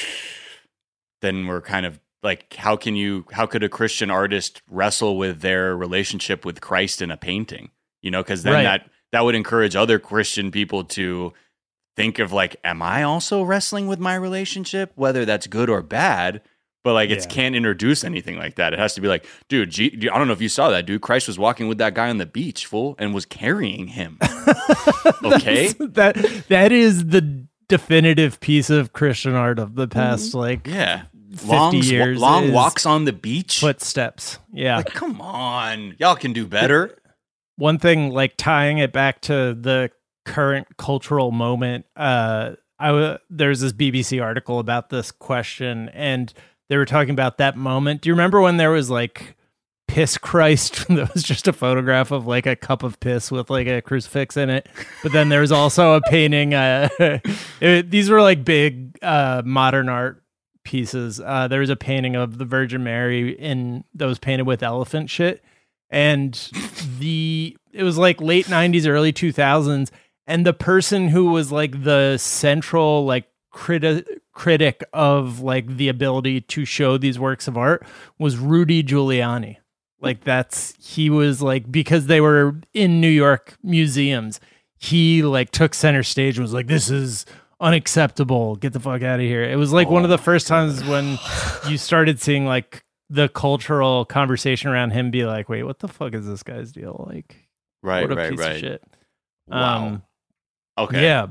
S2: then we're kind of like, how can you, how could a Christian artist wrestle with their relationship with Christ in a painting? You know, because then right. that, that would encourage other Christian people to think of like, am I also wrestling with my relationship, whether that's good or bad? But like, it yeah. can't introduce anything like that. It has to be like, dude, G- I don't know if you saw that, dude. Christ was walking with that guy on the beach, fool, and was carrying him. Okay,
S5: that that is the definitive piece of Christian art of the past, mm-hmm. like
S2: yeah,
S5: fifty
S2: long,
S5: years.
S2: Long walks on the beach,
S5: footsteps. Yeah,
S2: like, come on, y'all can do better.
S5: One thing, like tying it back to the current cultural moment. Uh, I w- there's this B B C article about this question, and they were talking about that moment. Do you remember when there was like Piss Christ? That was just a photograph of like a cup of piss with like a crucifix in it. But then there was also a painting. Uh, it, these were like big uh, modern art pieces. Uh, there was a painting of the Virgin Mary in that was painted with elephant shit. And the it was like late nineties, early two thousands. And the person who was like the central like criti- critic of like the ability to show these works of art was Rudy Giuliani. Like that's, he was like, because they were in New York museums, he like took center stage and was like, this is unacceptable. Get the fuck out of here. It was like oh, one of the first times when you started seeing like the cultural conversation around him be like, wait, what the fuck is this guy's deal? Like,
S2: right,
S5: what a
S2: right,
S5: piece
S2: right.
S5: of shit.
S2: Wow.
S5: Um,
S2: okay.
S5: Yeah.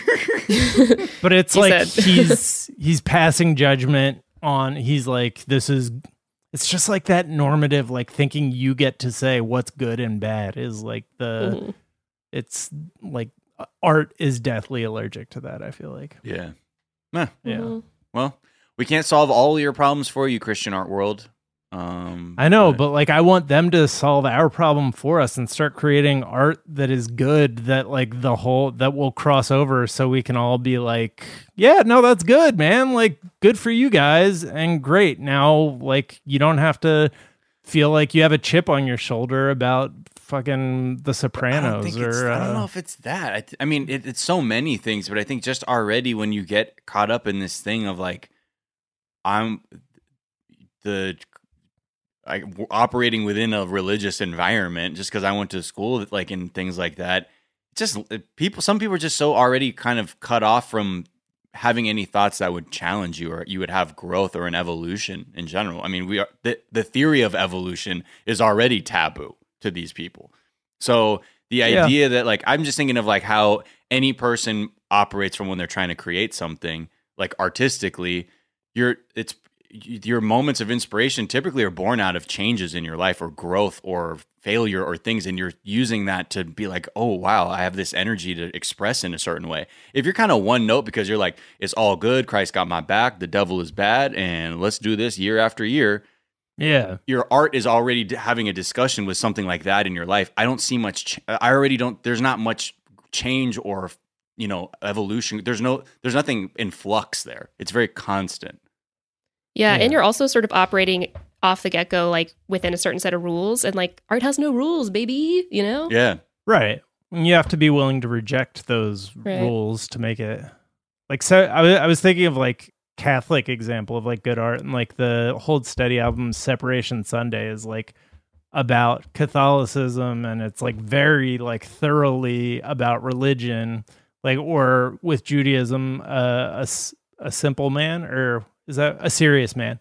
S5: But it's he like he's he's passing judgment on, he's like, this is, it's just like that normative, like thinking you get to say what's good and bad is like the, mm-hmm. it's like art is deathly allergic to that, I feel like.
S2: Yeah. Nah.
S5: Yeah.
S6: Mm-hmm.
S2: Well, we can't solve all your problems for you, Christian art world, Um,
S5: I know, but, but like I want them to solve our problem for us and start creating art that is good, that like the whole that will cross over so we can all be like, yeah, no, that's good, man. Like good for you guys and great. Now like you don't have to feel like you have a chip on your shoulder about fucking The Sopranos.
S2: I don't,
S5: or
S2: uh, I don't know
S5: uh,
S2: if it's that. I, th- I mean, it, it's so many things, but I think just already when you get caught up in this thing of like, I'm the I, operating within a religious environment just because I went to school, like and things like that. Just people, some people are just so already kind of cut off from having any thoughts that would challenge you or you would have growth or an evolution in general. I mean, we are the, the theory of evolution is already taboo to these people. So the idea yeah. that like, I'm just thinking of like how any person operates from when they're trying to create something like artistically, you're it's your moments of inspiration typically are born out of changes in your life or growth or failure or things. And you're using that to be like, oh, wow, I have this energy to express in a certain way. If you're kind of one note because you're like, it's all good, Christ got my back, the devil is bad, and let's do this year after year.
S5: Yeah.
S2: Your art is already having a discussion with something like that in your life. I don't see much. Ch- I already don't, there's not much change or, you know, evolution. There's no, there's nothing in flux there. It's very constant.
S6: Yeah,
S5: Yeah.
S6: and you're also sort of operating off the get-go, like within a certain set of rules, and like art has no rules, baby, you know?
S2: Yeah.
S5: Right. And you have to be willing to reject those
S6: Right.
S5: rules to make it like, so I was, I was thinking of like Catholic example of like good art, and like the Hold Steady album Separation Sunday is like about Catholicism, and it's like very like thoroughly about religion, like, or with Judaism, uh, a, s- a simple man, or is that a serious man?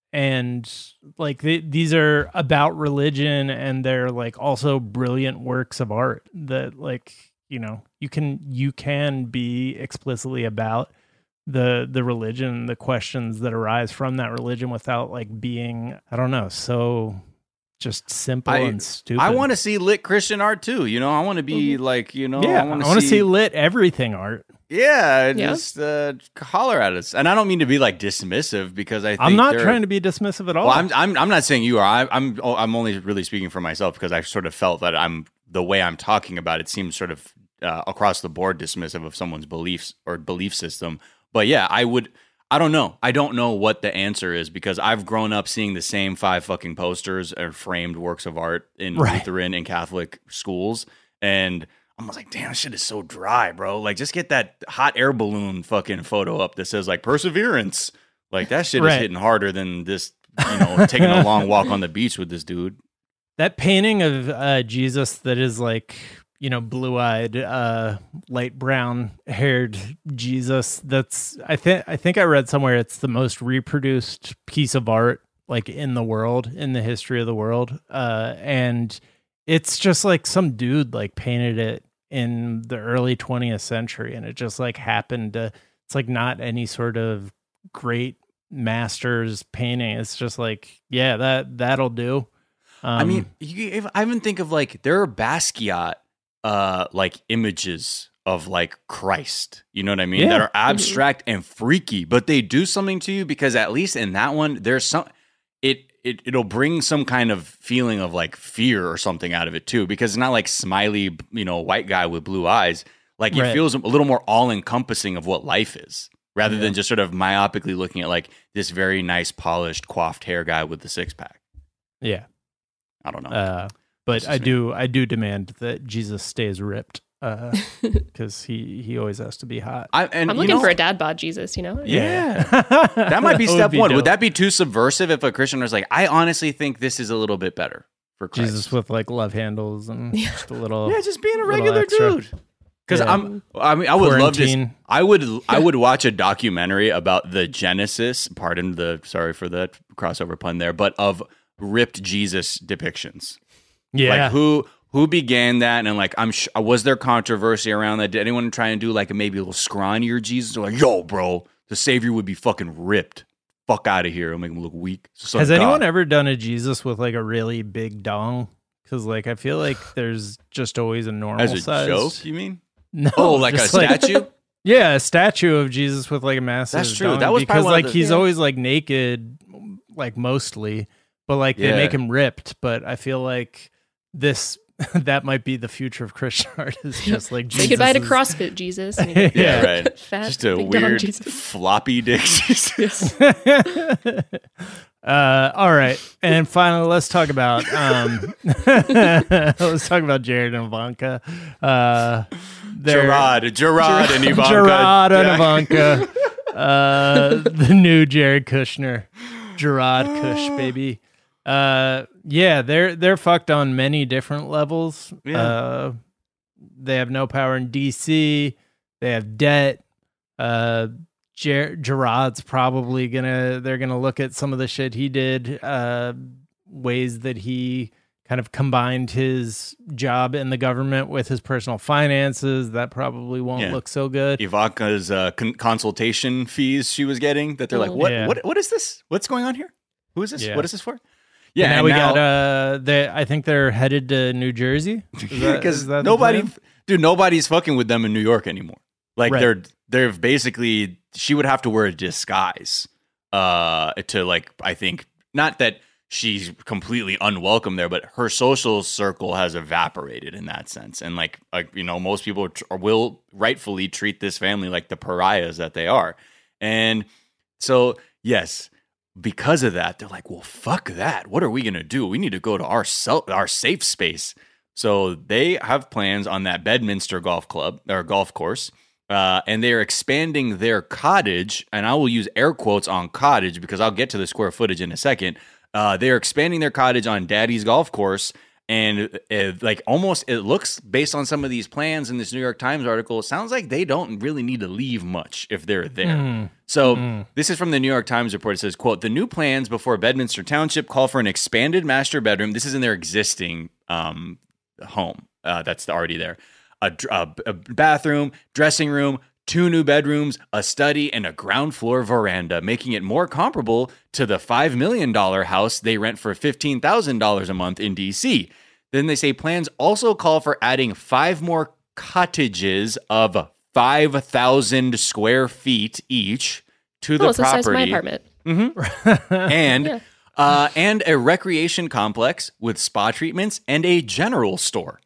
S5: And like the, these are about religion, and they're like also brilliant works of art that like, you know, you can you can be explicitly about the the religion, the questions that arise from that religion without like being, I don't know, so just simple
S2: I,
S5: and stupid.
S2: I want to see lit Christian art too. You know, I want to be like, you know,
S5: yeah,
S2: I want
S5: I want
S2: to
S5: see lit everything art.
S2: Yeah,
S6: Yeah.
S2: just uh, holler at us. And I don't mean to be like dismissive because I think
S5: I'm not
S2: there-
S5: trying to be dismissive at all.
S2: Well, I'm I'm I'm not saying you are. I, I'm oh, I'm only really speaking for myself because I sort of felt that I'm the way I'm talking about it seems sort of uh, across the board dismissive of someone's beliefs or belief system. But yeah, I would. I don't know. I don't know what the answer is because I've grown up seeing the same five fucking posters or framed works of art in
S5: Right.
S2: Lutheran and Catholic schools, and I was like, damn, this shit is so dry, bro. Like, just get that hot air balloon fucking photo up that says like perseverance. Like that shit
S5: Right.
S2: is hitting harder than this, you know, taking a long walk on the beach with this dude.
S5: That painting of uh, Jesus that is like, you know, blue-eyed, uh, light brown-haired Jesus. That's I think I think I read somewhere it's the most reproduced piece of art like in the world, in the history of the world, uh, and it's just like some dude like painted it in the early twentieth century, and it just like happened to. It's like not any sort of great master's painting. It's just like, yeah, that that'll do. Um,
S2: I mean, you, if, I even think of like there are Basquiat uh, like images of like Christ, you know what I mean?
S5: Yeah.
S2: That are abstract and freaky, but they do something to you because at least in that one, there's some it it it'll bring some kind of feeling of like fear or something out of it too, because it's not like smiley, you know, white guy with blue eyes. Like it
S5: Right.
S2: feels a little more all encompassing of what life is, rather than just sort of myopically looking at like this very nice, polished, coiffed hair guy with the six pack.
S5: yeah.
S2: I don't know.
S5: Uh, but
S2: That's
S5: I
S2: just me.
S5: do, I do demand that Jesus stays ripped, because he he always has to be hot.
S2: I, and
S6: I'm
S2: you
S6: looking
S2: know-
S6: for a dad bod Jesus, you know?
S2: Yeah. That might be
S5: That
S2: step
S5: would be
S2: one.
S5: dope.
S2: Would that be too subversive if a Christian was like, I honestly think this is a little bit better for Christ?
S5: Jesus with like love handles and just a little,
S2: Yeah, just being a
S5: little
S2: regular
S5: extra.
S2: dude. Because
S5: Yeah.
S2: I'm, I mean, I would love this.
S5: Quarantine.
S2: I would, I would watch a documentary about the Genesis. Pardon the, sorry for the crossover pun there, but of ripped Jesus depictions.
S5: yeah,
S2: Like who, who began that? And like, I'm, sh- was there controversy around that? Did anyone try and do like a maybe a little scrawnier Jesus? They're like, yo, bro, the Savior would be fucking ripped. Fuck out of here. It'll make him look weak. So
S5: Has
S2: God.
S5: anyone ever done a Jesus with like a really big dong? Because like I feel like there's just always a normal
S2: as a
S5: size.
S2: joke? You mean?
S5: No,
S2: Oh, like a
S5: just
S2: statue?
S5: Yeah, a statue of Jesus with like a massive.
S2: That's true.
S5: dong,
S2: That was probably
S5: because
S2: one of
S5: like
S2: the-
S5: he's
S6: Yeah.
S5: always like naked, like mostly. but like they
S2: Yeah.
S5: make him ripped. But I feel like this that might be the future of Christian art. Is just like
S6: Say goodbye to
S5: Jesus'
S6: CrossFit Jesus. And you get
S2: Yeah, right.
S6: Fat,
S2: Just a
S6: big dog
S2: weird
S6: Jesus.
S2: floppy dick Jesus.
S5: Uh, all right, and finally, let's talk about um, let's talk about Jared and Ivanka. Uh, they're-
S2: Gerard, Gerard, and Ivanka.
S5: Gerard and
S2: Yeah.
S5: Ivanka. Uh, the new Jared Kushner, Gerard Kush, baby. Uh, yeah, they're they're fucked on many different levels.
S2: Yeah.
S5: Uh, they have no power in D C. They have debt. Uh, Ger- Gerard's probably gonna. They're gonna look at some of the shit he did. Uh, ways that he kind of combined his job in the government with his personal finances. That probably won't
S2: Yeah.
S5: look so good.
S2: Ivanka's uh, con- consultation fees she was getting. That they're like, what?
S5: Yeah.
S2: What? What is this? What's going on here? Who is this?
S5: Yeah.
S2: What is this for?
S5: Yeah, now
S2: and
S5: we got. Uh, they, I think they're headed to New Jersey. Is that-
S2: because
S5: is that the
S2: nobody,
S5: plan?
S2: dude, nobody's fucking with them in New York anymore. Like
S5: Right.
S2: they're they're basically, she would have to wear a disguise uh, to like, I think, not that she's completely unwelcome there, but her social circle has evaporated in that sense. And like, like you know, most people tr- will rightfully treat this family like the pariahs that they are. And so, yes, because of that, they're like, well, fuck that. What are we going to do? We need to go to our self, our safe space. So they have plans on that Bedminster golf club or golf course. Uh, and they're expanding their cottage, and I will use air quotes on cottage because I'll get to the square footage in a second. Uh, they're expanding their cottage on Daddy's golf course, and uh, like almost it looks based on some of these plans in this New York Times article, it sounds like they don't really need to leave much if they're there.
S5: Mm.
S2: So
S5: Mm.
S2: this is from the New York Times report. It says, quote, the new plans before Bedminster Township call for an expanded master bedroom. This is in their existing um, home uh, that's already there. A, a, a bathroom, dressing room, two new bedrooms, a study, and a ground floor veranda, making it more comparable to the five million dollars house they rent for fifteen thousand dollars a month in D C. Then they say plans also call for adding five more cottages of five thousand square feet each to the
S6: Oh, it's the size of my
S2: property.
S6: apartment.
S2: Mm-hmm. and
S6: Yeah.
S2: uh, and a recreation complex with spa treatments and a general store.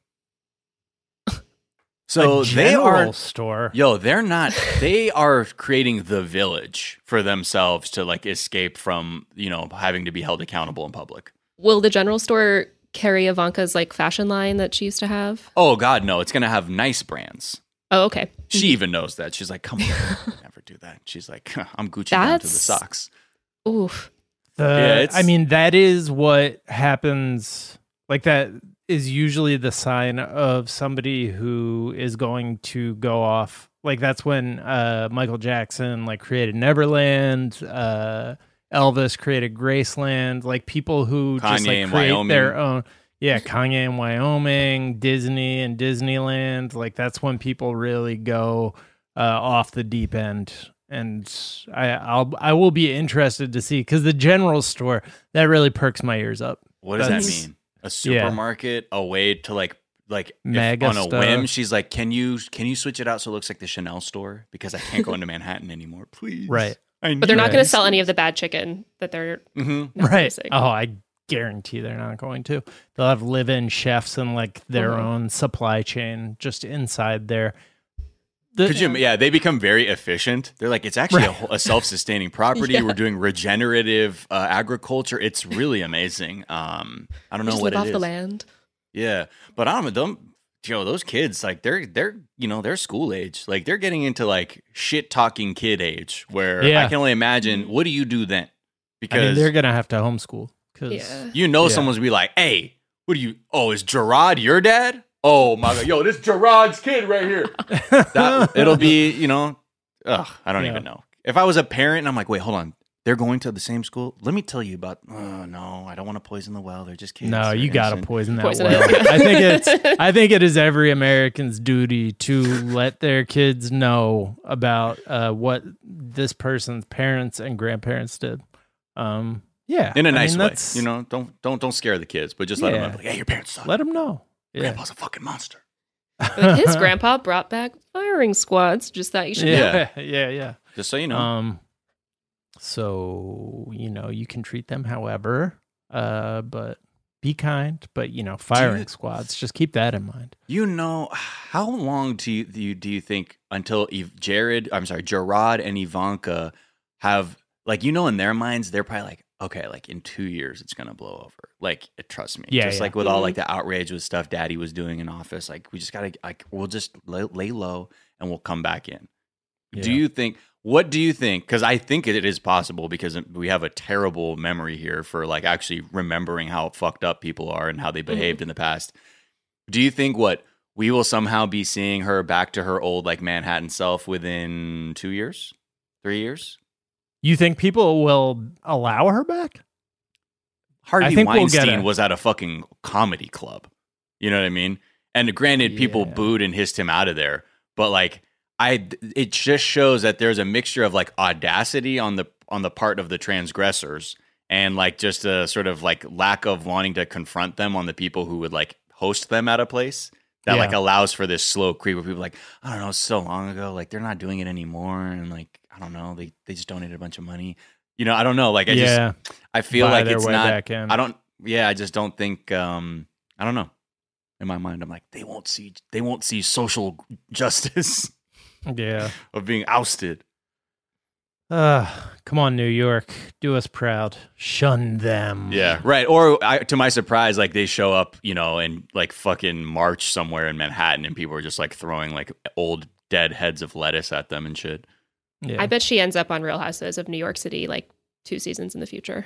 S2: So
S5: A
S2: they
S5: general
S2: are
S5: store.
S2: Yo, they're not. They are creating the village for themselves to like escape from, you know, having to be held accountable in public.
S6: Will the general store carry Ivanka's like fashion line that she used to have?
S2: Oh God, no! It's gonna have nice brands.
S6: Oh, okay.
S2: She even knows that. She's like, "Come on, never do that." She's like, "I'm Gucci down to the
S6: That's-
S2: socks."
S6: Oof.
S5: The,
S2: Yeah, it's-
S5: I mean, that is what happens. Like that is usually the sign of somebody who is going to go off. Like that's when uh, Michael Jackson like created Neverland. Uh, Elvis created Graceland. Like people who just
S2: Kanye
S5: like
S2: in
S5: create
S2: Wyoming.
S5: their own. Yeah, Kanye in Wyoming, Disney and Disneyland. Like that's when people really go uh, off the deep end. And I, I'll I will be interested to see because the general store that really perks my ears up.
S2: What does
S5: That's-
S2: that mean? A supermarket, a way to like, like if
S5: Mega
S2: on a
S5: stuff.
S2: whim. She's like, "Can you can you switch it out so it looks like the Chanel store because I can't go into Manhattan anymore, please."
S5: Right.
S2: I
S6: But they're not
S5: Right.
S6: going to sell any of the bad chicken that they're
S2: Mm-hmm.
S6: not
S5: Right.
S6: using.
S5: Oh, I guarantee they're not going to. They'll have live-in chefs and like their
S6: Mhm.
S5: own supply chain just inside there. The-
S2: Could you? Yeah, they become very efficient. They're like, it's actually a, whole- a self-sustaining property.
S6: Yeah.
S2: We're doing regenerative uh, agriculture. It's really amazing. Um, I don't
S6: They
S2: know
S6: just
S2: what
S6: live
S2: it
S6: off
S2: is.
S6: the land.
S2: Yeah, but I don't know. Them, yo, those kids, like they're they're you know they're school age. Like they're getting into like shit talking kid age. Where
S5: Yeah.
S2: I can only imagine. What do you do then?
S5: I
S2: Because
S5: mean, they're gonna have to homeschool because
S6: Yeah.
S2: you know
S5: Yeah.
S2: someone's gonna be like, hey, what do you? Oh, is Gerard your dad? Oh my god, yo, this Gerard's kid right here. That, it'll be, you know, ugh, I don't
S5: Yeah.
S2: even know. If I was a parent and I'm like, wait, hold on, they're going to the same school. Let me tell you about. Oh no, I don't want to poison the well. They're just kids.
S5: No,
S2: They're
S5: you gotta
S2: innocent.
S5: poison that
S6: Poison
S5: well.
S6: it.
S5: I think it's I think it is every American's duty to let their kids know about uh, what this person's parents and grandparents did. Um, yeah,
S2: in a
S5: I
S2: nice
S5: mean,
S2: way.
S5: that's-
S2: You know, don't don't don't scare the kids, but just let
S5: Yeah.
S2: them know. Like, hey, your parents suck.
S5: let them know. Yeah,
S2: Grandpa's a fucking monster.
S6: Like his grandpa brought back firing squads. Just thought you should know.
S5: yeah, yeah, yeah.
S2: Just so you know.
S5: Um, so you know you can treat them however Uh, but be kind. But you know, firing
S2: you,
S5: squads. Just keep that in mind.
S2: You know, how long do you do you, do you think until Jared? I'm sorry, Gerard and Ivanka have like you know in their minds they're probably like, okay, like in two years it's gonna blow over. Like, trust me.
S5: Yeah,
S2: just
S5: yeah.
S2: like with all like the outrage with stuff Daddy was doing in office. Like, we just gotta like we'll just lay, lay low and we'll come back in. Yeah. Do you think? What do you think? Because I think it is possible because we have a terrible memory here for like actually remembering how fucked up people are and how they behaved mm-hmm. in the past. Do you think what we will somehow be seeing her back to her old like Manhattan self within two years, three years?
S5: You think people will allow her back?
S2: Harvey
S5: I think
S2: Weinstein
S5: we'll get a-
S2: was at a fucking comedy club. You know what I mean? And granted, people
S5: Yeah.
S2: booed and hissed him out of there, but like. I it just shows that there's a mixture of like audacity on the on the part of the transgressors and like just a sort of like lack of wanting to confront them on the people who would like host them at a place that
S5: Yeah.
S2: like allows for this slow creep where people are like, I don't know, so long ago, like they're not doing it anymore, and like I don't know, they they just donated a bunch of money, you know, I don't know, like I
S5: Yeah.
S2: just I feel
S5: Buy
S2: like
S5: their
S2: it's
S5: way
S2: not
S5: back in.
S2: I don't yeah I just don't think um I don't know, in my mind I'm like they won't see they won't see social justice.
S5: Yeah.
S2: Of being ousted.
S5: Uh, come on, New York. Do us proud. Shun them.
S2: Yeah, right. Or I, to my surprise, like they show up, you know, and like fucking march somewhere in Manhattan and people are just like throwing like old dead heads of lettuce at them and shit.
S5: Yeah.
S6: I bet she ends up on Real Housewives of New York City like two seasons in the future.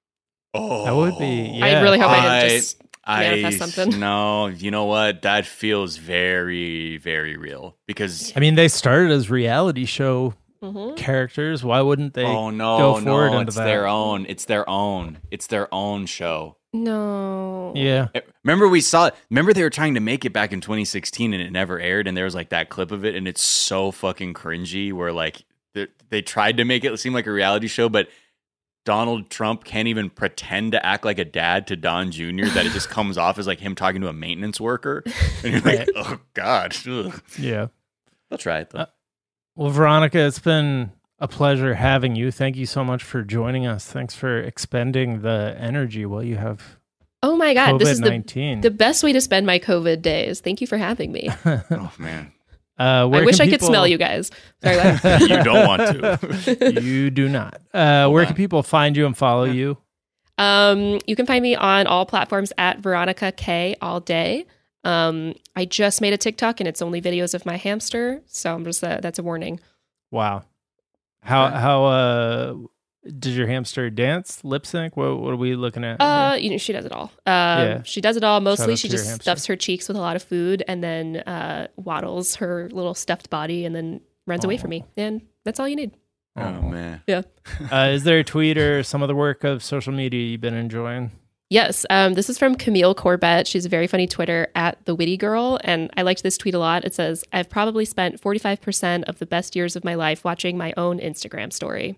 S2: Oh,
S5: that would be. Yeah.
S6: I really hope I,
S2: I
S6: didn't just manifest
S2: I,
S6: something.
S2: No, you know what? That feels very, very real because
S5: I mean, they started as reality show
S6: mm-hmm.
S5: characters. Why wouldn't they?
S2: oh no,
S5: go forward
S2: no,
S5: into
S2: it's
S5: that?
S2: their own. It's their own. It's their own show.
S6: No.
S5: Yeah.
S2: Remember we saw remember they were trying to make it back in twenty sixteen and it never aired, and there was like that clip of it and it's so fucking cringy where like they, they tried to make it seem like a reality show, but Donald Trump can't even pretend to act like a dad to Don Junior that it just comes off as like him talking to a maintenance worker. And you're like, oh God. Ugh.
S5: Yeah.
S2: I'll try it though.
S5: Uh, well, Veronica, it's been a pleasure having you. Thank you so much for joining us. Thanks for expending the energy while you have
S6: Oh my God, this is
S5: COVID nineteen.
S6: the, the best way to spend my COVID days. Thank you for having me.
S2: Oh man.
S5: Uh,
S6: I wish I
S5: people...
S6: could smell you guys. Sorry,
S2: you don't want to.
S5: You do not. Uh, where can people find you and follow you?
S6: Um, you can find me on all platforms at Veronica K all day. Um, I just made a TikTok and it's only videos of my hamster, so I'm just uh, that's a warning.
S5: Wow. How how uh did your hamster dance, lip sync? What what are we looking at?
S6: Uh, you know, she does it all. Um,
S5: Yeah.
S6: She does it all. Mostly,
S5: out
S6: she
S5: to your
S6: just
S5: hamster.
S6: stuffs her cheeks with a lot of food and then uh, waddles her little stuffed body and then runs away from me. And that's all you need.
S2: Oh man.
S6: Yeah.
S5: uh, is there a tweet or some other work of social media you've been enjoying?
S6: Yes. Um, this is from Camille Corbett. She's a very funny Twitter at The Witty Girl. And I liked this tweet a lot. It says, I've probably spent forty-five percent of the best years of my life watching my own Instagram story.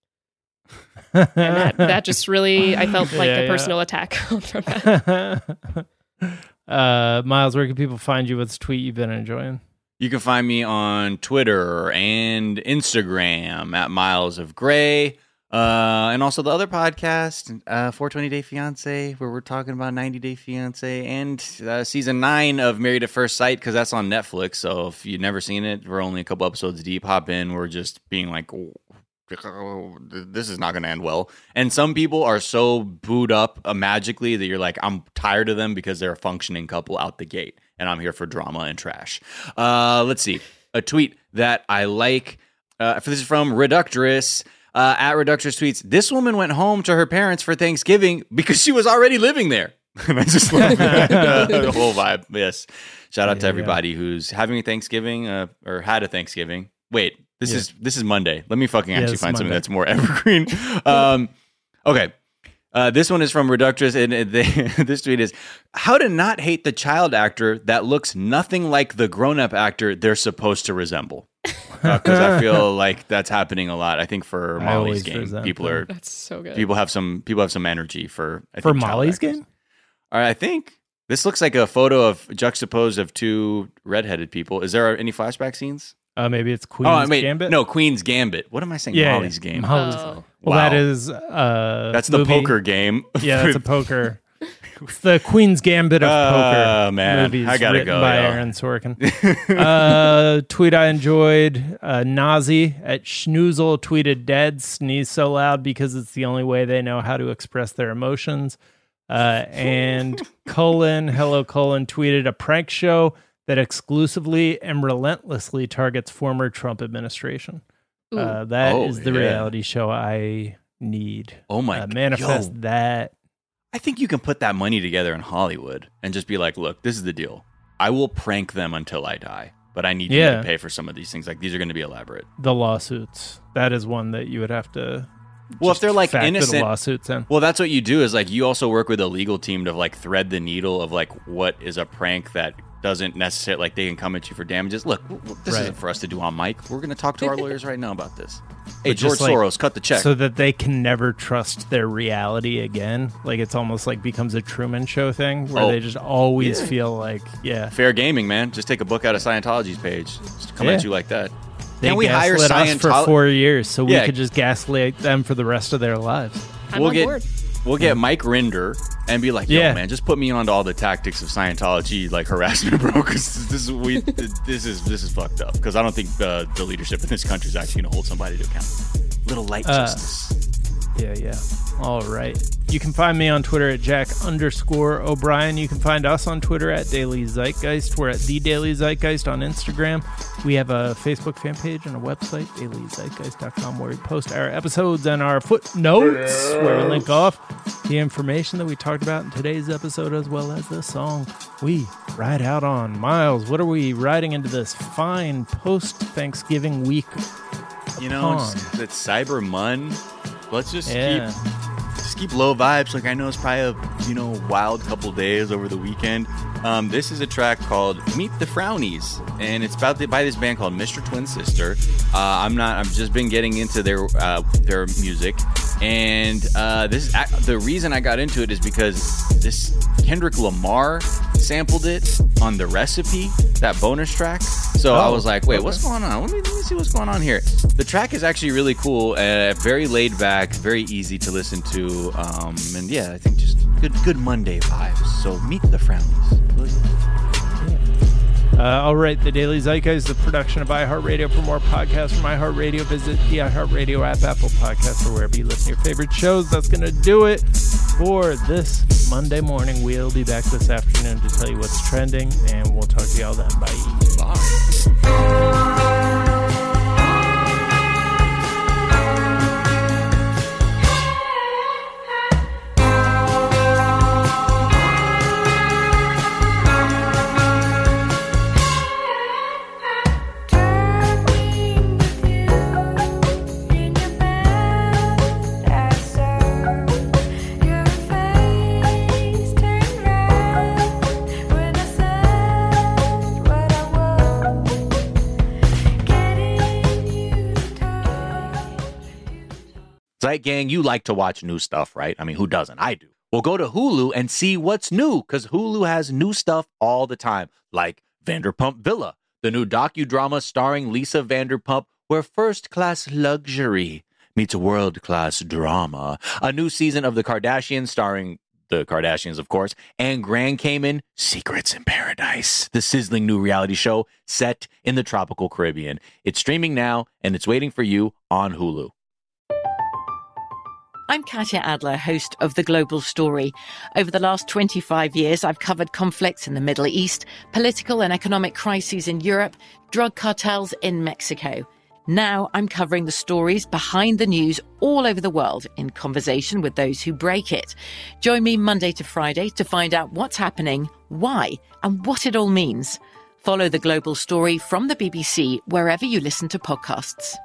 S6: And that, that just really, I felt like
S5: Yeah,
S6: a
S5: yeah.
S6: personal attack from that.
S5: uh, Miles, where can people find you? What's a tweet you've been enjoying?
S2: You can find me on Twitter and Instagram at Miles of Gray. Uh, and also the other podcast, uh, four twenty Day Fiance, where we're talking about ninety Day Fiance and uh, season nine of Married at First Sight, because that's on Netflix. So if you've never seen it, we're only a couple episodes deep. Hop in. We're just being like, oh, this is not going to end well. And some people are so booed up uh, magically that you're like, I'm tired of them because they're a functioning couple out the gate. And I'm here for drama and trash. Uh, let's see. A tweet that I like. Uh, this is from Reductress. Uh, at Reductress tweets, this woman went home to her parents for Thanksgiving because she was already living there. And I just love uh, the whole vibe. Yes. Shout out
S5: Yeah,
S2: to everybody who's having a Thanksgiving uh, or had a Thanksgiving. Wait, this
S5: Yeah.
S2: is this is Monday. Let me fucking
S5: Yeah,
S2: actually
S5: it's
S2: find something
S5: Monday.
S2: that's more evergreen. um, okay. Uh, this one is from Reductress, and they, this tweet is, how to not hate the child actor that looks nothing like the grown-up actor they're supposed to resemble. Because uh, I feel like that's happening a lot. I think for
S5: I
S2: Molly's
S5: always
S2: game,
S5: resent
S2: people
S5: them.
S2: are
S6: That's so good.
S2: people have some people have some energy for I
S5: For
S2: think, child
S5: Molly's
S2: actors.
S5: game?
S2: All right, I think this looks like a photo of juxtaposed of two redheaded people. Is there any flashback scenes?
S5: Uh, maybe it's Queen's
S2: oh, wait,
S5: Gambit.
S2: No, Queen's Gambit. What am I saying?
S5: Yeah,
S2: Molly's
S5: yeah.
S2: game.
S5: Molly's.
S6: Oh.
S5: Well,
S2: Wow.
S5: that is. Uh,
S2: That's the
S5: movie.
S2: poker game.
S5: Yeah, that's a poker. It's the Queen's Gambit of
S2: Oh,
S5: poker.
S2: man.
S5: Movies
S2: I gotta
S5: written
S2: go,
S5: by
S2: y'all.
S5: Aaron Sorkin. uh, tweet I enjoyed. Uh, Nazi at Schnoozle tweeted, "Dads sneeze so loud because it's the only way they know how to express their emotions." Uh, and Colin, hello Colin, tweeted, "A prank show that exclusively and relentlessly targets former Trump administration." Uh, that
S2: Oh,
S5: is the
S2: yeah.
S5: reality show I need.
S2: Oh, my
S5: uh,
S2: God.
S5: manifest
S2: Yo.
S5: that.
S2: I think you can put that money together in Hollywood and just be like, look, this is the deal. I will prank them until I die, but I need you
S5: Yeah.
S2: to pay for some of these things. Like, these are going to be elaborate.
S5: The lawsuits. That is one that you would have to.
S2: Well, if
S5: just
S2: they're like
S5: factor
S2: innocent
S5: the lawsuits in.
S2: Well, that's what you do is like you also work with a legal team to like thread the needle of like what is a prank that doesn't necessarily like they can come at you for damages. Look, w- w- this
S5: Right.
S2: isn't for us to do on mic. We're going to talk to our lawyers right now about this. Hey,
S5: But
S2: George
S5: just, like,
S2: Soros, cut the check.
S5: so that they can never trust their reality again. Like it's almost like becomes a Truman Show thing where
S2: Oh.
S5: they just always
S2: Yeah.
S5: feel like, yeah,
S2: Fair gaming, man. Just take a book out of Scientology's page. Just come
S5: Yeah.
S2: at you like that.
S5: they
S2: Can we hire
S5: gaslit us for
S2: Scientolo-
S5: four years, so we
S2: Yeah.
S5: could just gaslight them for the rest of their lives.
S6: I'm
S2: we'll
S6: on
S2: get
S6: board.
S2: we'll get Mike Rinder and be like, yo,
S5: Yeah.
S2: man, just put me onto all the tactics of Scientology, like harassment, bro. Because this is we this is this is fucked up. Because I don't think uh, the leadership in this country is actually going to hold somebody to account. Little light
S5: Uh,
S2: justice.
S5: Yeah, yeah. All right. You can find me on Twitter at Jack underscore O'Brien. You can find us on Twitter at Daily Zeitgeist. We're at The Daily Zeitgeist on Instagram. We have a Facebook fan page and a website, daily zeitgeist dot com, where we post our episodes and our footnotes, where we link off the information that we talked about in today's episode, as well as the song we ride out on. Miles, what are we riding into this fine post-Thanksgiving week?
S2: You know,
S5: upon?
S2: it's, it's Cyber Mun. Let's just
S5: Yeah.
S2: keep just keep low vibes. Like I know it's probably a you know wild couple days over the weekend. Um, this is a track called "Meet the Frownies," and it's about the, by this band called Mister Twin Sister. Uh, I'm not. I've just been getting into their uh, their music, and uh, this is ac- the reason I got into it is because this Kendrick Lamar sampled it on the Recipe, that bonus track. So I
S5: Oh,
S2: was like, wait,
S5: okay.
S2: what's going on? Let me, let me see what's going on here. The track is actually really cool, uh, very laid back, very easy to listen to, um, and yeah, I think just good good Monday vibes. So meet the Frownies.
S5: Uh, all right, The Daily Zeitgeist is a production of iHeartRadio. For more podcasts from iHeartRadio, visit the iHeartRadio app, Apple Podcasts, or wherever you listen to your favorite shows. That's going to do it for this Monday morning. We'll be back this afternoon to tell you what's trending, and we'll talk to y'all then. Bye.
S2: Bye. Zeit Gang, you like to watch new stuff, right? I mean, who doesn't? I do. Well, go to Hulu and see what's new, because Hulu has new stuff all the time, like Vanderpump Villa, the new docudrama starring Lisa Vanderpump, where first-class luxury meets world-class drama. A new season of The Kardashians starring the Kardashians, of course, and Grand Cayman Secrets in Paradise, the sizzling new reality show set in the tropical Caribbean. It's streaming now, and it's waiting for you on Hulu.
S3: I'm Katya Adler, host of The Global Story. Over the last twenty-five years, I've covered conflicts in the Middle East, political and economic crises in Europe, drug cartels in Mexico. Now I'm covering the stories behind the news all over the world in conversation with those who break it. Join me Monday to Friday to find out what's happening, why, and what it all means. Follow The Global Story from the B B C wherever you listen to podcasts.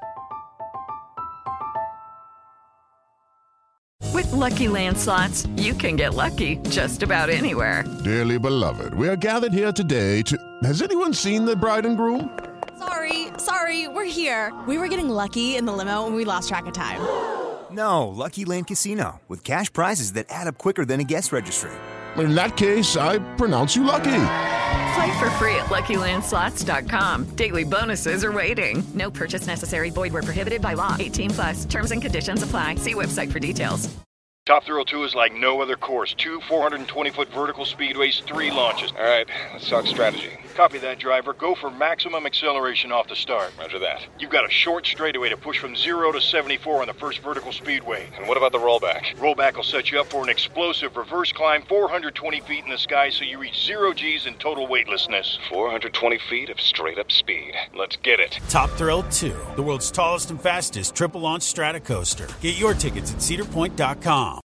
S11: With Lucky Land Slots, you can get lucky just about anywhere.
S12: Dearly beloved, we are gathered here today to... Has anyone seen the bride and groom?
S13: Sorry, sorry, we're here. We were getting lucky in the limo and we lost track of time.
S4: No, Lucky Land Casino, with cash prizes that add up quicker than a guest registry.
S12: In that case, I pronounce you lucky.
S11: Play for free at Lucky Land Slots dot com. Daily bonuses are waiting. No purchase necessary. Void where prohibited by law. eighteen plus. Terms and conditions apply. See website for details.
S14: Top Thrill two is like no other course. Two four hundred twenty foot vertical speedways, three launches.
S15: All right, let's talk strategy.
S14: Copy that, driver. Go for maximum acceleration off the start.
S15: Roger that.
S14: You've got a short straightaway to push from zero to seventy-four on the first vertical speedway.
S15: And what about the rollback?
S14: Rollback will set you up for an explosive reverse climb four hundred twenty feet in the sky so you reach zero G's in total weightlessness.
S15: four hundred twenty feet of straight-up speed.
S14: Let's get it.
S16: Top Thrill two, the world's tallest and fastest triple-launch strata coaster. Get your tickets at cedar point dot com.